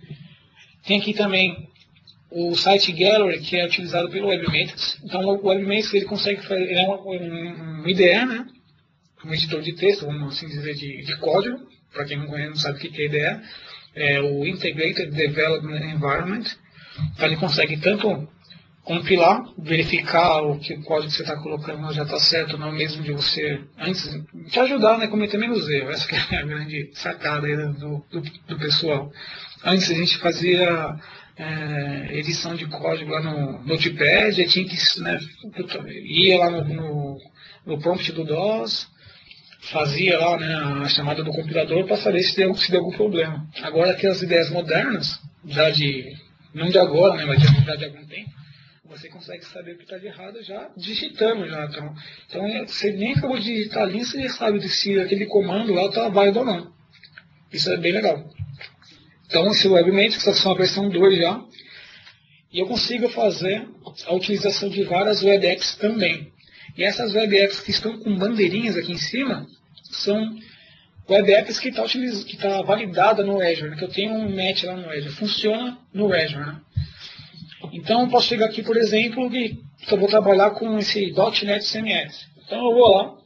S1: Tem aqui também o Site Gallery, que é utilizado pelo Webmatrix. Então o Webmatrix ele consegue fazer, ele é um, um, um I D E, né? Um editor de texto, vamos assim dizer, de, de código. Para quem não conhece, não sabe o que é I D E. É o Integrated Development Environment. Então ele consegue tanto compilar, verificar o que o código que você está colocando já está certo, ou não, mesmo de você, antes, te ajudar, né, a cometer menos erro. Essa que é a grande sacada aí do, do, do pessoal. Antes a gente fazia é, edição de código lá no Notepad, e tinha que, né, ia lá no, no, no prompt do DOS, fazia lá, né, a chamada do compilador para saber se deu, se deu algum problema. Agora que as ideias modernas, já de, não de agora, né, mas já de algum tempo, você consegue saber o que está de errado já digitando. Já, então, então, você nem acabou de digitar ali, você já sabe se aquele comando lá está válido ou não. Isso é bem legal. Então, esse Webmatrix está na versão dois já. E eu consigo fazer a utilização de várias web apps também. E essas web apps que estão com bandeirinhas aqui em cima são web apps que está tá validada no Azure, né, que eu tenho um match lá no Azure. Funciona no Azure, né? Então, eu posso chegar aqui, por exemplo, e eu vou trabalhar com esse .NET C M S. Então, eu vou lá,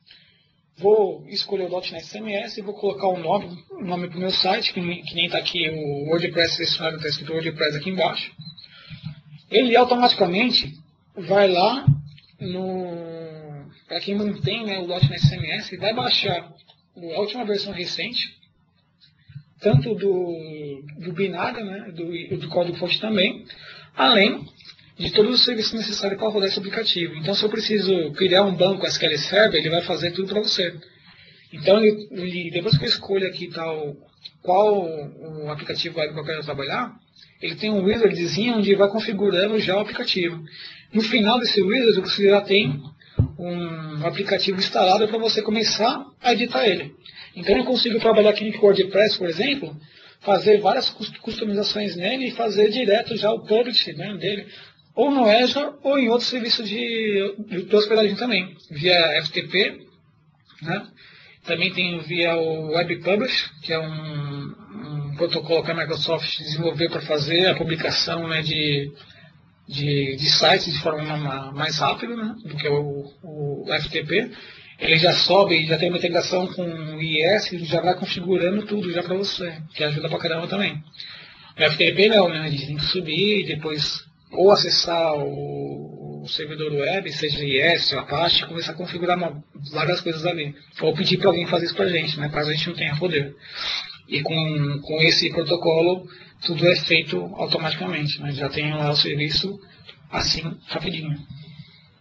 S1: vou escolher o .NET C M S e vou colocar o nome, o nome para o meu site, que, que nem está aqui o WordPress selecionado, está escrito WordPress aqui embaixo. Ele automaticamente vai lá, para quem mantém, né, o .NET C M S, vai baixar a última versão recente, tanto do, do binário, né, do, do código-fonte também, além de todos os serviços necessários para rodar esse aplicativo. Então, se eu preciso criar um banco S Q L Server, ele vai fazer tudo para você. Então, ele, ele, depois que eu escolho aqui tal, qual o aplicativo web que eu quero trabalhar, ele tem um wizardzinho onde vai configurando já o aplicativo. No final desse wizard, você já tem um aplicativo instalado para você começar a editar ele. Então, eu consigo trabalhar aqui no WordPress, por exemplo, fazer várias customizações nele e fazer direto já o publish, né, dele, ou no Azure ou em outro serviço de, de hospedagem também, via F T P, né? Também tem via o Web Publish, que é um, um protocolo que a Microsoft desenvolveu para fazer a publicação, né, de, de, de sites de forma mais rápida, né, do que o, o F T P. Ele já sobe, já tem uma integração com o I S, ele já vai configurando tudo já para você, que ajuda pra caramba também. O F T P não, né? A gente tem que subir e depois ou acessar o, o servidor web, seja I S ou Apache, começar a configurar uma, várias coisas ali. Ou pedir para alguém fazer isso pra gente, né? Caso a gente não tenha poder. E com, com esse protocolo, tudo é feito automaticamente, né? Já tem lá o serviço assim, rapidinho.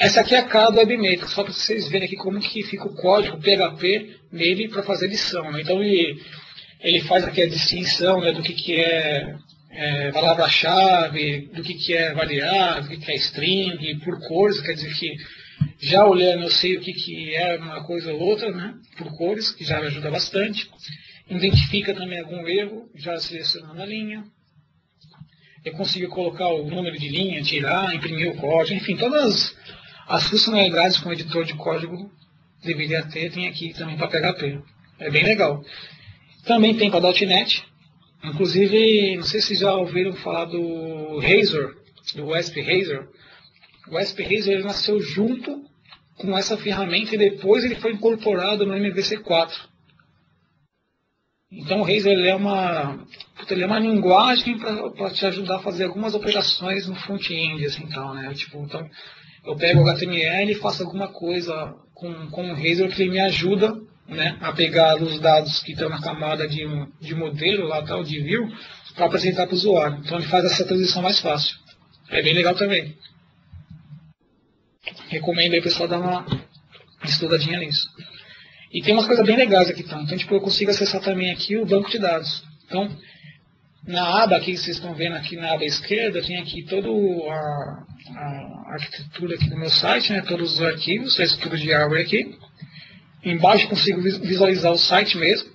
S1: Essa aqui é a cara do WebMaker, só para vocês verem aqui como que fica o código P H P nele para fazer edição. Né? Então ele, ele faz aqui a distinção, né, do que, que é, é palavra-chave, do que, que é variável, do que, que é string, por cores, quer dizer que já olhando eu sei o que, que é uma coisa ou outra, né, por cores, que já me ajuda bastante. Identifica também algum erro, já selecionando a linha. Eu consigo colocar o número de linha, tirar, imprimir o código, enfim, todas as funcionalidades que um editor de código deveria ter, tem aqui também para P H P. É bem legal. Também tem para .NET. Inclusive, não sei se já ouviram falar do Razor, do W A S P Razor. O W A S P Razor ele nasceu junto com essa ferramenta e depois ele foi incorporado no M V C quatro. Então o Razor ele é uma, ele é uma linguagem para te ajudar a fazer algumas operações no front-end, assim, tal, né? Tipo, então, eu pego o H T M L e faço alguma coisa com, com o Razor que ele me ajuda, né, a pegar os dados que estão na camada de, de modelo, lá tal, de view, para apresentar para o usuário. Então ele faz essa transição mais fácil. É bem legal também. Recomendo aí o pessoal dar uma estudadinha nisso. E tem umas coisas bem legais aqui, então. Então, tipo, eu consigo acessar também aqui o banco de dados. Então, na aba aqui, vocês estão vendo aqui na aba esquerda, tem aqui toda a, a arquitetura aqui do meu site, né? Todos os arquivos, a estrutura de hardware aqui. Embaixo eu consigo visualizar o site mesmo.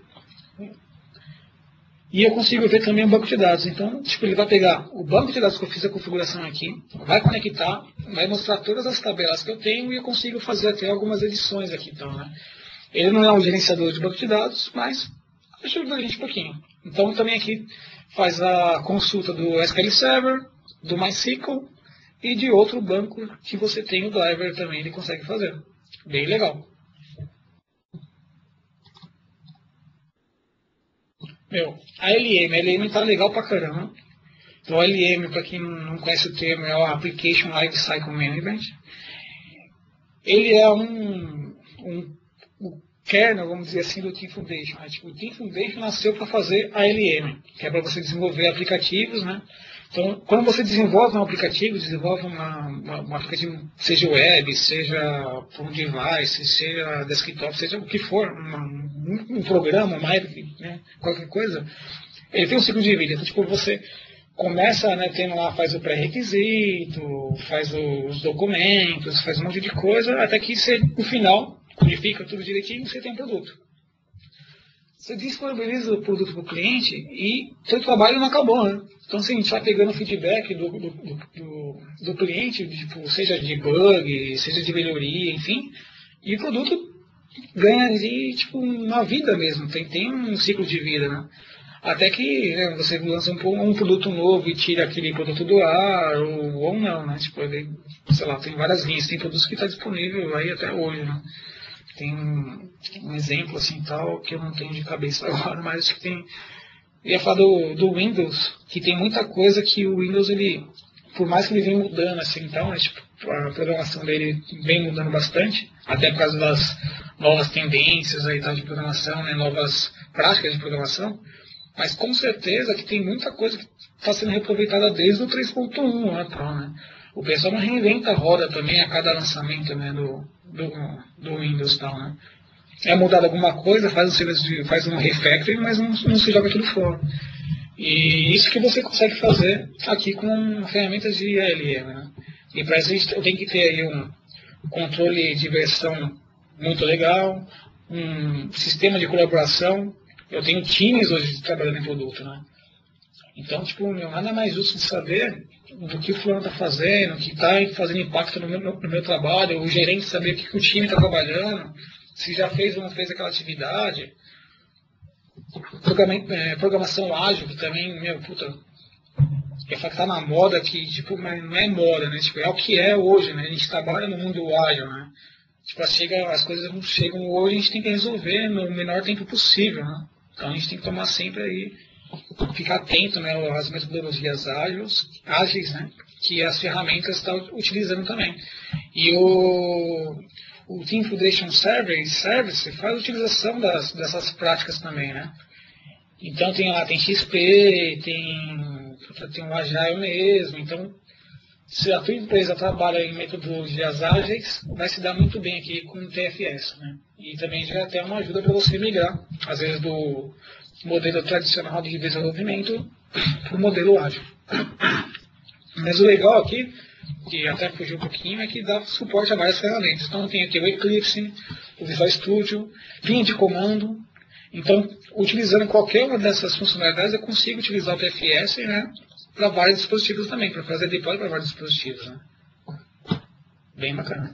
S1: E eu consigo ver também o banco de dados. Então, tipo, ele vai pegar o banco de dados que eu fiz a configuração aqui, vai conectar, vai mostrar todas as tabelas que eu tenho e eu consigo fazer até algumas edições aqui, então, né? Ele não é um gerenciador de banco de dados, mas ajuda a gente um pouquinho. Então, também aqui faz a consulta do S Q L Server, do MySQL e de outro banco que você tem, o driver também ele consegue fazer. Bem legal. Meu, a L M, a L M tá legal pra caramba. Então, a L M, para quem não conhece o termo, é o Application Lifecycle Management. Ele é um, um o kernel, vamos dizer assim, do Team Foundation. Né? Tipo, o Team Foundation nasceu para fazer a L M, que é para você desenvolver aplicativos, né? Então, quando você desenvolve um aplicativo, desenvolve uma, uma, um aplicativo, seja web, seja para um device, seja desktop, seja o que for, uma, um, um programa, uma app, né? Qualquer coisa, ele tem um ciclo de vida. Então, tipo, você começa, né, tendo lá, faz o pré-requisito, faz os documentos, faz um monte de coisa, até que você, no final, codifica tudo direitinho e você tem um produto. Você disponibiliza o produto para o cliente e seu trabalho não acabou, né? Então, assim, a gente vai pegando feedback do, do, do, do cliente, tipo, seja de bug, seja de melhoria, enfim, e o produto ganha ali, tipo, uma vida mesmo, tem, tem um ciclo de vida, né? Até que, né, você lança um, um produto novo e tira aquele produto do ar, ou, ou não, né? Tipo, ele, sei lá, tem várias linhas, tem produtos que está disponível aí até hoje, né? Tem um, um exemplo assim tal que eu não tenho de cabeça agora, mas que tem. Eu ia falar do, do Windows, que tem muita coisa que o Windows, ele, por mais que ele venha mudando assim tal, né, tipo, a programação dele vem mudando bastante, até por causa das novas tendências aí, tal, de programação, né, novas práticas de programação, mas com certeza que tem muita coisa que está sendo reaproveitada desde o três ponto um lá, tal, né. O pessoal não reinventa a roda também a cada lançamento, né, do, do, do Windows tal, né. É mudado alguma coisa, faz um, serviço de, faz um refactoring, mas não, não se joga tudo fora. E isso que você consegue fazer aqui com ferramentas de A L M, né. E para isso a gente tem que ter aí um controle de versão muito legal, um sistema de colaboração. Eu tenho times hoje trabalhando em produto, né. Então, tipo, meu, nada mais justo de saber do que o fulano está fazendo, o que está fazendo impacto no meu, no meu trabalho, o gerente saber o que, que o time está trabalhando, se já fez ou não fez aquela atividade. Programa, é, programação ágil, que também, meu, puta, eu falo que tá na moda, que, tipo, mas não é moda, né? Tipo, é o que é hoje, né? A gente trabalha no mundo ágil, né? Tipo, chega, as coisas não chegam hoje, a gente tem que resolver no menor tempo possível, né? Então a gente tem que tomar sempre aí, ficar atento, né, às metodologias ágeis, ágeis, né, que as ferramentas estão utilizando também. E o, o Team Foundation Service, Service faz a utilização das, dessas práticas também, né. Então tem lá, tem X P, tem, tem o Agile mesmo, então se a tua empresa trabalha em metodologias ágeis, vai se dar muito bem aqui com o T F S, né? E também já é até uma ajuda para você migrar, às vezes, do modelo tradicional de desenvolvimento para o modelo ágil. Mas o legal aqui, que até fugiu um pouquinho, é que dá suporte a várias ferramentas. Então tem aqui o Eclipse, o Visual Studio, linha de comando. Então, utilizando qualquer uma dessas funcionalidades, eu consigo utilizar o T F S, né, para vários dispositivos também, para fazer deploy para vários dispositivos. Né? Bem bacana.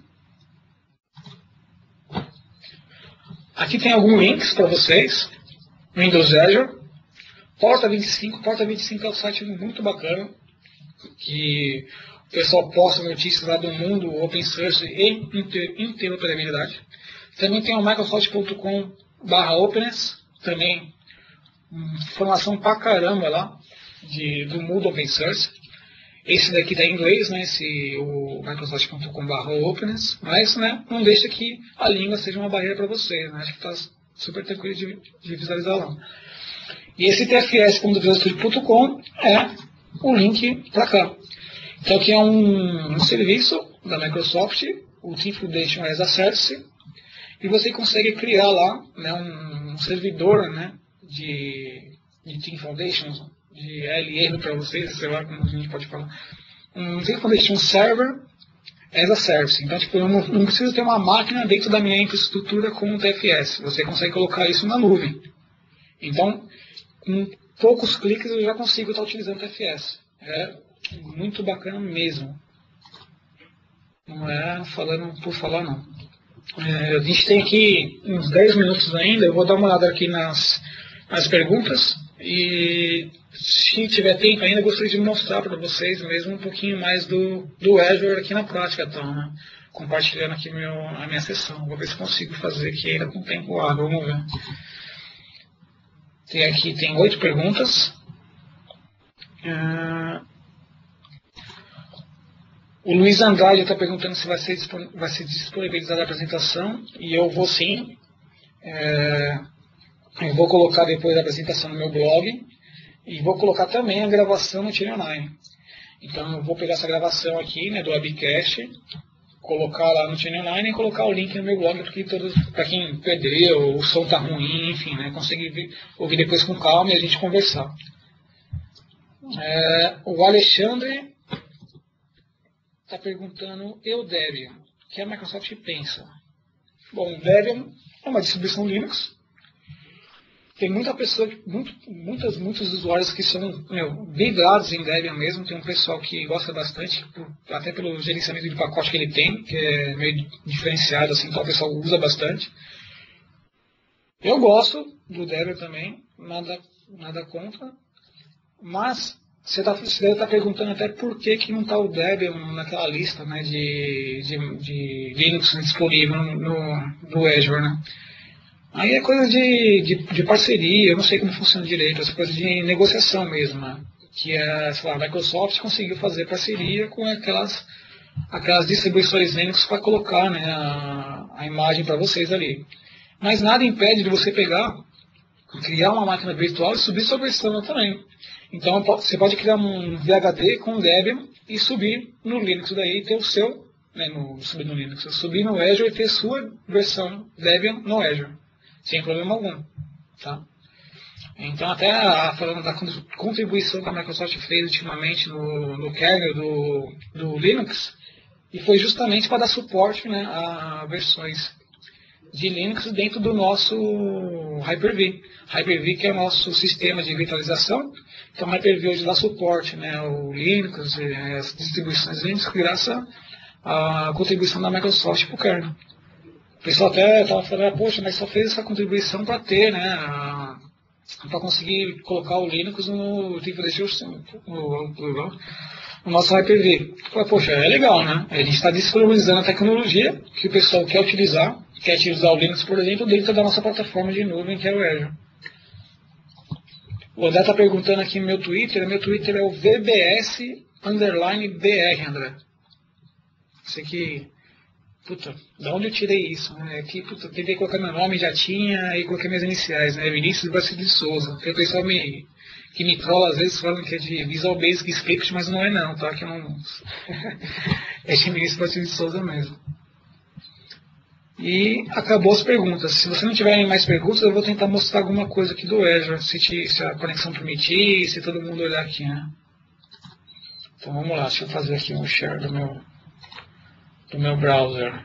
S1: Aqui tem alguns links para vocês. Windows Azure, Porta vinte e cinco. Porta vinte e cinco é um site muito bacana, que o pessoal posta notícias lá do mundo open source e inter interoperabilidade. Também tem o microsoft ponto com barra openness, também informação pra caramba lá de, do mundo open source. Esse daqui está em inglês, né, esse, o microsoft ponto com barra openness, mas né, não deixa que a língua seja uma barreira para você, né, acho que está super tranquilo de, de visualizar lá. E esse T F S ponto visual studio ponto com é o link para cá. Então aqui é um, um serviço da Microsoft, o Team Foundation as a Service, e você consegue criar lá, né, um, um servidor, né, de, de Team Foundation, de L R para vocês, sei lá como a gente pode falar, um Team Foundation Server as a Service. Então, tipo, eu não, não preciso ter uma máquina dentro da minha infraestrutura com o T F S. Você consegue colocar isso na nuvem. Então, com poucos cliques eu já consigo estar utilizando o T F S. É muito bacana mesmo. Não é falando por falar, não. É, a gente tem aqui uns dez minutos ainda. Eu vou dar uma olhada aqui nas, nas perguntas. E se tiver tempo ainda, eu gostaria de mostrar para vocês mesmo um pouquinho mais do, do Azure aqui na prática. Então, né? Compartilhando aqui meu, a minha sessão. Vou ver se consigo fazer aqui ainda com tempo hábil. Vamos ver. Tem aqui, tem oito perguntas. Uh, o Luiz Andrade está perguntando se vai ser, vai ser disponibilizada a apresentação. E eu vou sim. É, eu vou colocar depois a apresentação no meu blog. E vou colocar também a gravação no Channel nove. Então eu vou pegar essa gravação aqui, né, do webcast, colocar lá no Channel nove e colocar o link no meu blog, porque para quem perdeu, o som tá ruim, enfim, né, conseguir ouvir depois com calma e a gente conversar. É, o Alexandre está perguntando, e o Debian? O que a Microsoft pensa? Bom, o Debian é uma distribuição Linux. Tem muita pessoa, muito, muitas, muitos usuários que são meu, vidrados em Debian mesmo. Tem um pessoal que gosta bastante, até pelo gerenciamento de pacote que ele tem, que é meio diferenciado, assim, então o pessoal usa bastante. Eu gosto do Debian também, nada, nada contra, mas você, tá, você deve estar perguntando até por que, que não está o Debian naquela lista, né, de, de, de Linux disponível no, no, no Azure, né? Aí é coisa de, de, de parceria, eu não sei como funciona direito, essa coisa de negociação mesmo, né? Que é, sei lá, a Microsoft conseguiu fazer parceria com aquelas, aquelas distribuições Linux para colocar, né, a, a imagem para vocês ali. Mas nada impede de você pegar, criar uma máquina virtual e subir sua versão também. Então você pode criar um V H D com Debian e subir no Linux daí e ter o seu, né, no, subir no Linux, subir no Azure e ter sua versão Debian no Azure. Sem problema algum. Tá? Então, até a, falando da contribuição que a Microsoft fez ultimamente no, no kernel do, do Linux, e foi justamente para dar suporte, né, a versões de Linux dentro do nosso Hyper-V. Hyper-V que é o nosso sistema de virtualização. Então, o Hyper-V hoje dá suporte, né, ao Linux, as distribuições Linux, graças à contribuição da Microsoft para o kernel. O pessoal até estava falando, poxa, mas só fez essa contribuição para ter, né, para conseguir colocar o Linux no, no, no, no nosso Hyper-V. Poxa, é legal, né? A gente está disponibilizando a tecnologia que o pessoal quer utilizar, quer utilizar o Linux, por exemplo, dentro da nossa plataforma de nuvem, que é o Azure. O André está perguntando aqui no meu Twitter, meu Twitter é o V B S underline B R, André. Sei que... Puta, da onde eu tirei isso? Né? Aqui, puta, tentei colocar meu nome, já tinha, e coloquei minhas iniciais, né? Vinícius Basílio de Souza. Porque o pessoal me que me trola às vezes falando que é de Visual Basic Script, mas não é não, tá? Que eu não... é de Vinícius Batista de Souza mesmo. E acabou as perguntas. Se você não tiver mais perguntas, eu vou tentar mostrar alguma coisa aqui do Azure, se, te, se a conexão permitir, se todo mundo olhar aqui, né? Então vamos lá, deixa eu fazer aqui um share do meu, do meu browser.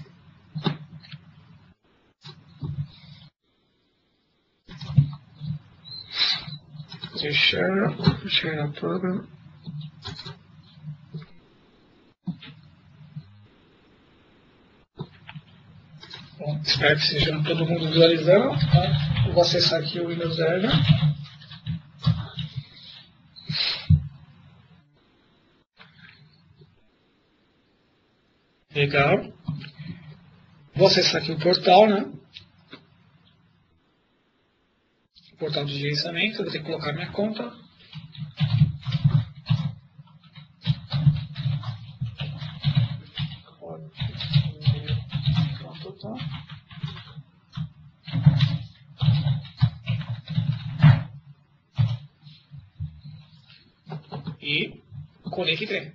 S1: Share, share a program. Bom, espero que esteja todo mundo visualizando. Tá? Eu vou acessar aqui o Windows Azure. Legal. Vou acessar aqui o portal, né? O portal de gerenciamento. Eu vou ter que colocar minha conta. Pronto, tá. E conectei.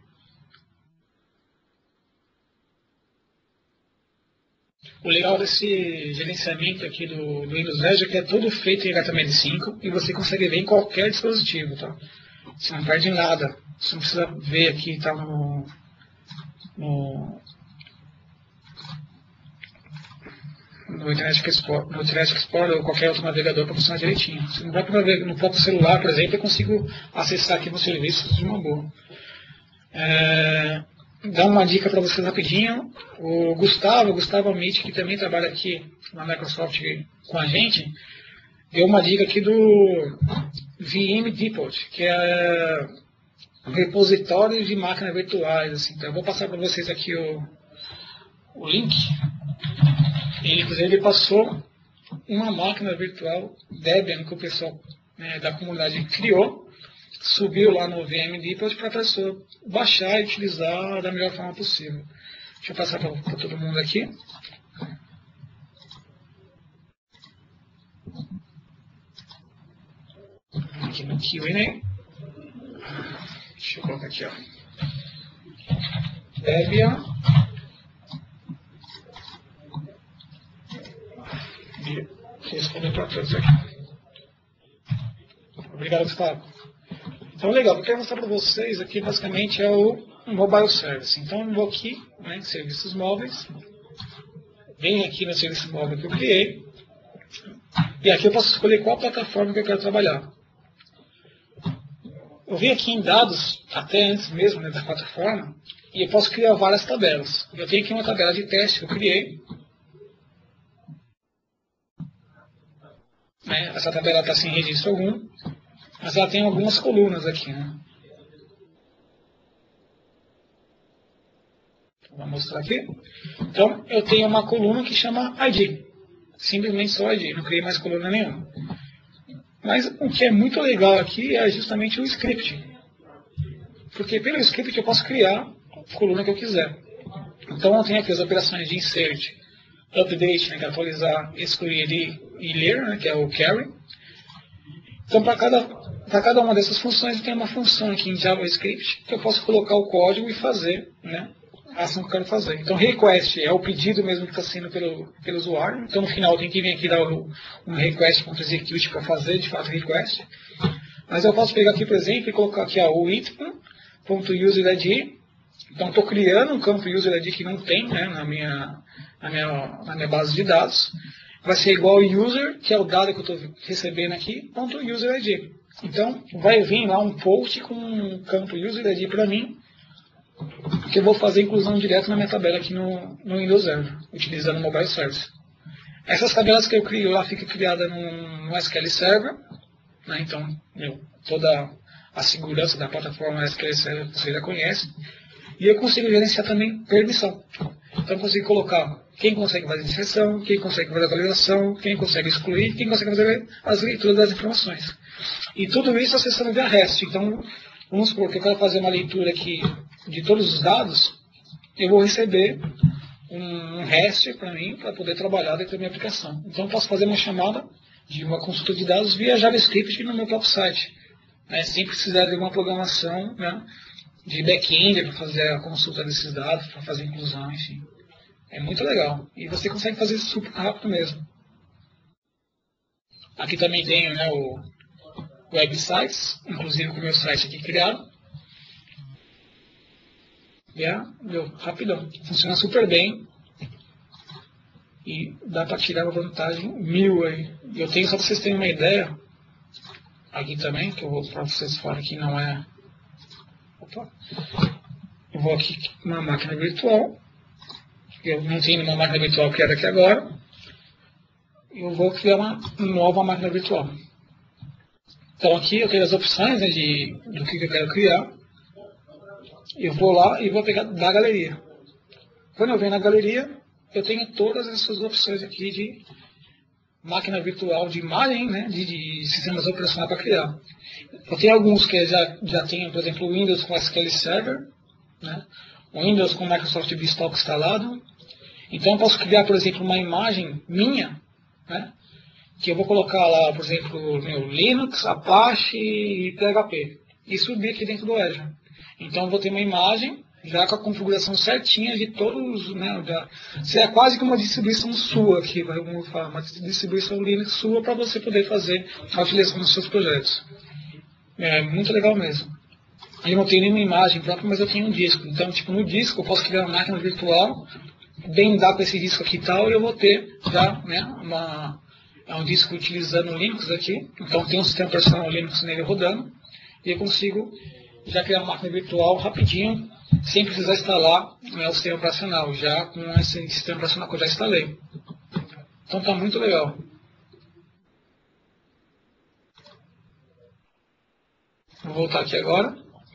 S1: O legal desse gerenciamento aqui do, do Windows Azure é que é todo feito em H T M L cinco e você consegue ver em qualquer dispositivo, tá? Você não perde nada. Você não precisa ver aqui, tá no, no, no Internet Explorer, no Internet Explorer ou qualquer outro navegador para funcionar direitinho. Se não vai para ver no próprio celular, por exemplo, eu consigo acessar aqui meus serviços de uma boa. É... Dar uma dica para vocês rapidinho. O Gustavo, Gustavo Amit, que também trabalha aqui na Microsoft com a gente, deu uma dica aqui do V M Depot, que é um repositório de máquinas virtuais. Assim. Então eu vou passar para vocês aqui o, o link. E, inclusive, ele passou uma máquina virtual Debian que o pessoal, né, da comunidade criou. Subiu lá no V M Depot para a pessoa baixar e utilizar da melhor forma possível. Deixa eu passar para todo mundo aqui. Aqui no Q and A. Deixa eu colocar aqui, ó. Debian. Responder para todos aqui. Obrigado, Gustavo. Então, legal, o que eu quero mostrar para vocês aqui basicamente é o Mobile Service. Então, eu vou aqui, né, em Serviços Móveis, venho aqui no serviço móvel que eu criei, e aqui eu posso escolher qual plataforma que eu quero trabalhar. Eu venho aqui em Dados, até antes mesmo, né, da plataforma, e eu posso criar várias tabelas. Eu tenho aqui uma tabela de teste que eu criei. Né, essa tabela está sem registro algum. Mas ela tem algumas colunas aqui, né? Vou mostrar aqui. Então, eu tenho uma coluna que chama I D. Simplesmente só I D, não criei mais coluna nenhuma. Mas o que é muito legal aqui é justamente o script. Porque pelo script eu posso criar a coluna que eu quiser. Então, eu tenho aqui as operações de insert, update, né, que é atualizar, excluir e, e ler, né, que é o carry. Então, para cada, para cada uma dessas funções, tem uma função aqui em JavaScript que eu posso colocar o código e fazer, né, a ação que eu quero fazer. Então, request é o pedido mesmo que está sendo pelo, pelo usuário. Então, no final, tem que vir aqui dar o, um request.execute para fazer, de fato, request. Mas eu posso pegar aqui, por exemplo, e colocar aqui ó, o item.userid. Então, estou criando um campo userid que não tem, né, na, minha, na, minha, na minha base de dados. Vai ser igual ao user, que é o dado que eu estou recebendo aqui, ponto userid. Então, vai vir lá um post com um campo userid para mim, que eu vou fazer inclusão direto na minha tabela aqui no, no Windows Azure, utilizando o Mobile Service. Essas tabelas que eu crio lá ficam criadas no, no S Q L Server, né? Então, meu, toda a segurança da plataforma S Q L Server você já conhece. E eu consigo gerenciar também permissão. Então, eu consigo colocar quem consegue fazer inserção, quem consegue fazer atualização, quem consegue excluir, quem consegue fazer as leituras das informações. E tudo isso acessando via REST. Então, vamos supor que eu quero fazer uma leitura aqui de todos os dados, eu vou receber um REST para mim, para poder trabalhar dentro da minha aplicação. Então, eu posso fazer uma chamada de uma consulta de dados via JavaScript no meu próprio site. né, sem precisar de uma programação, né, de back-end para fazer a consulta desses dados, para fazer inclusão, enfim. É muito legal. E você consegue fazer isso super rápido mesmo. Aqui também tenho, né, o websites, inclusive com o meu site aqui criado. E é, meu, rapidão. Funciona super bem. E dá para tirar uma vantagem mil aí. E eu tenho, só para vocês terem uma ideia, aqui também, que eu vou para vocês falarem que não é... Opa. Eu vou aqui na máquina virtual. Eu não tenho uma máquina virtual criada aqui agora. Eu vou criar uma nova máquina virtual. Então aqui eu tenho as opções, né, de, do que eu quero criar. Eu vou lá e vou pegar da galeria. Quando eu venho na galeria, eu tenho todas essas opções aqui de máquina virtual de imagem, né, de, de sistemas operacionais para criar. Eu tenho alguns que já, já tenho, por exemplo, o Windows com S Q L Server, né, o Windows com Microsoft Beanstalk instalado. Então eu posso criar, por exemplo, uma imagem minha, né, que eu vou colocar lá, por exemplo, meu Linux, Apache e P H P, e subir aqui dentro do Azure. Então eu vou ter uma imagem já com a configuração certinha de todos, né, já, é quase que uma distribuição sua aqui, vamos falar, uma distribuição Linux sua para você poder fazer a utilização dos seus projetos. É muito legal mesmo. Eu não tenho nenhuma imagem própria, mas eu tenho um disco. Então, tipo, no disco eu posso criar uma máquina virtual, bem dar para esse disco aqui e tal, e eu vou ter já, né, uma, é um disco utilizando o Linux aqui, então tem um sistema operacional Linux nele rodando, e eu consigo já criar uma máquina virtual rapidinho, sem precisar instalar, né, o sistema operacional, já com esse sistema operacional que eu já instalei. Então está muito legal. Vou voltar aqui agora.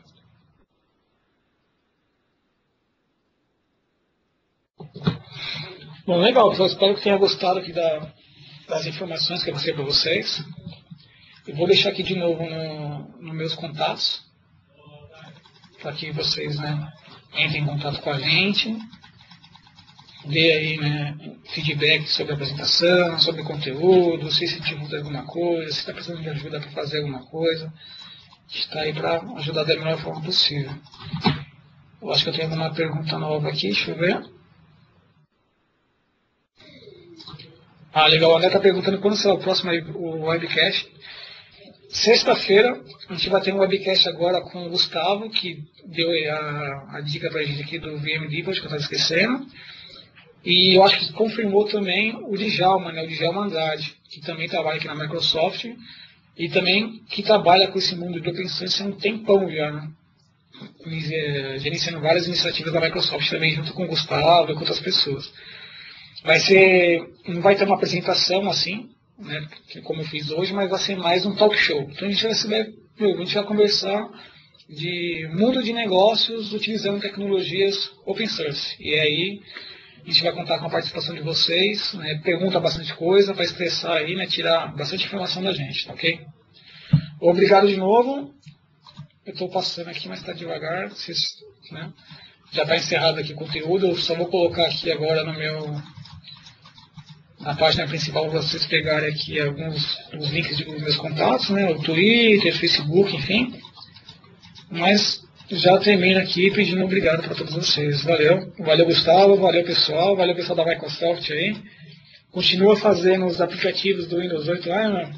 S1: Bom, legal, pessoal. Espero que tenha gostado aqui da, das informações que eu mostrei para vocês. Eu vou deixar aqui de novo nos no meus contatos, para que vocês, né, entrem em contato com a gente, dê aí, né, feedback sobre a apresentação, sobre o conteúdo, se sentiu de alguma coisa, se está precisando de ajuda para fazer alguma coisa. A gente está aí para ajudar da melhor forma possível. Eu acho que eu tenho alguma pergunta nova aqui, deixa eu ver. Ah, legal, o André está perguntando quando será o próximo o webcast. Sexta-feira, a gente vai ter um webcast agora com o Gustavo, que deu a, a dica para a gente aqui do V M Depot, que eu estava esquecendo. E eu acho que confirmou também o Djalma, né, o Djalma Andrade, que também trabalha aqui na Microsoft, e também que trabalha com esse mundo de Open Source há um tempão já, né, gerenciando várias iniciativas da Microsoft também, junto com o Gustavo e com outras pessoas. Vai ser, não vai ter uma apresentação assim, né, como eu fiz hoje, mas vai ser mais um talk show. Então a gente vai, a gente vai conversar de mundo de negócios utilizando tecnologias open source. E aí a gente vai contar com a participação de vocês, né, pergunta bastante coisa para expressar aí, né, tirar bastante informação da gente, tá ok? Obrigado de novo. Eu estou passando aqui, mas está devagar. Vocês, né, já está encerrado aqui o conteúdo. Eu só vou colocar aqui agora no meu... na página principal, vocês pegarem aqui alguns os links dos meus contatos, né, o Twitter, Facebook, enfim. Mas já termino aqui pedindo obrigado para todos vocês. Valeu. Valeu, Gustavo. Valeu, pessoal. Valeu, pessoal da Microsoft aí. Continua fazendo os aplicativos do Windows oito lá, né?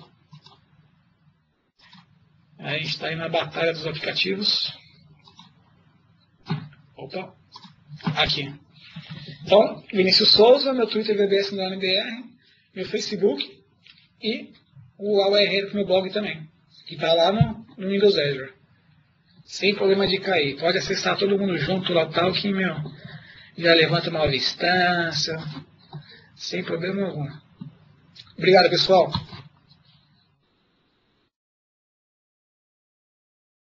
S1: A gente está aí na batalha dos aplicativos. Opa. Aqui. Então, Vinícius Souza, meu Twitter V B S no B R, meu Facebook e o U R L do meu blog também, que está lá no, no Windows Azure. Sem problema de cair. Pode acessar todo mundo junto lá tal, que, meu, já levanta uma nova instância, sem problema algum. Obrigado, pessoal.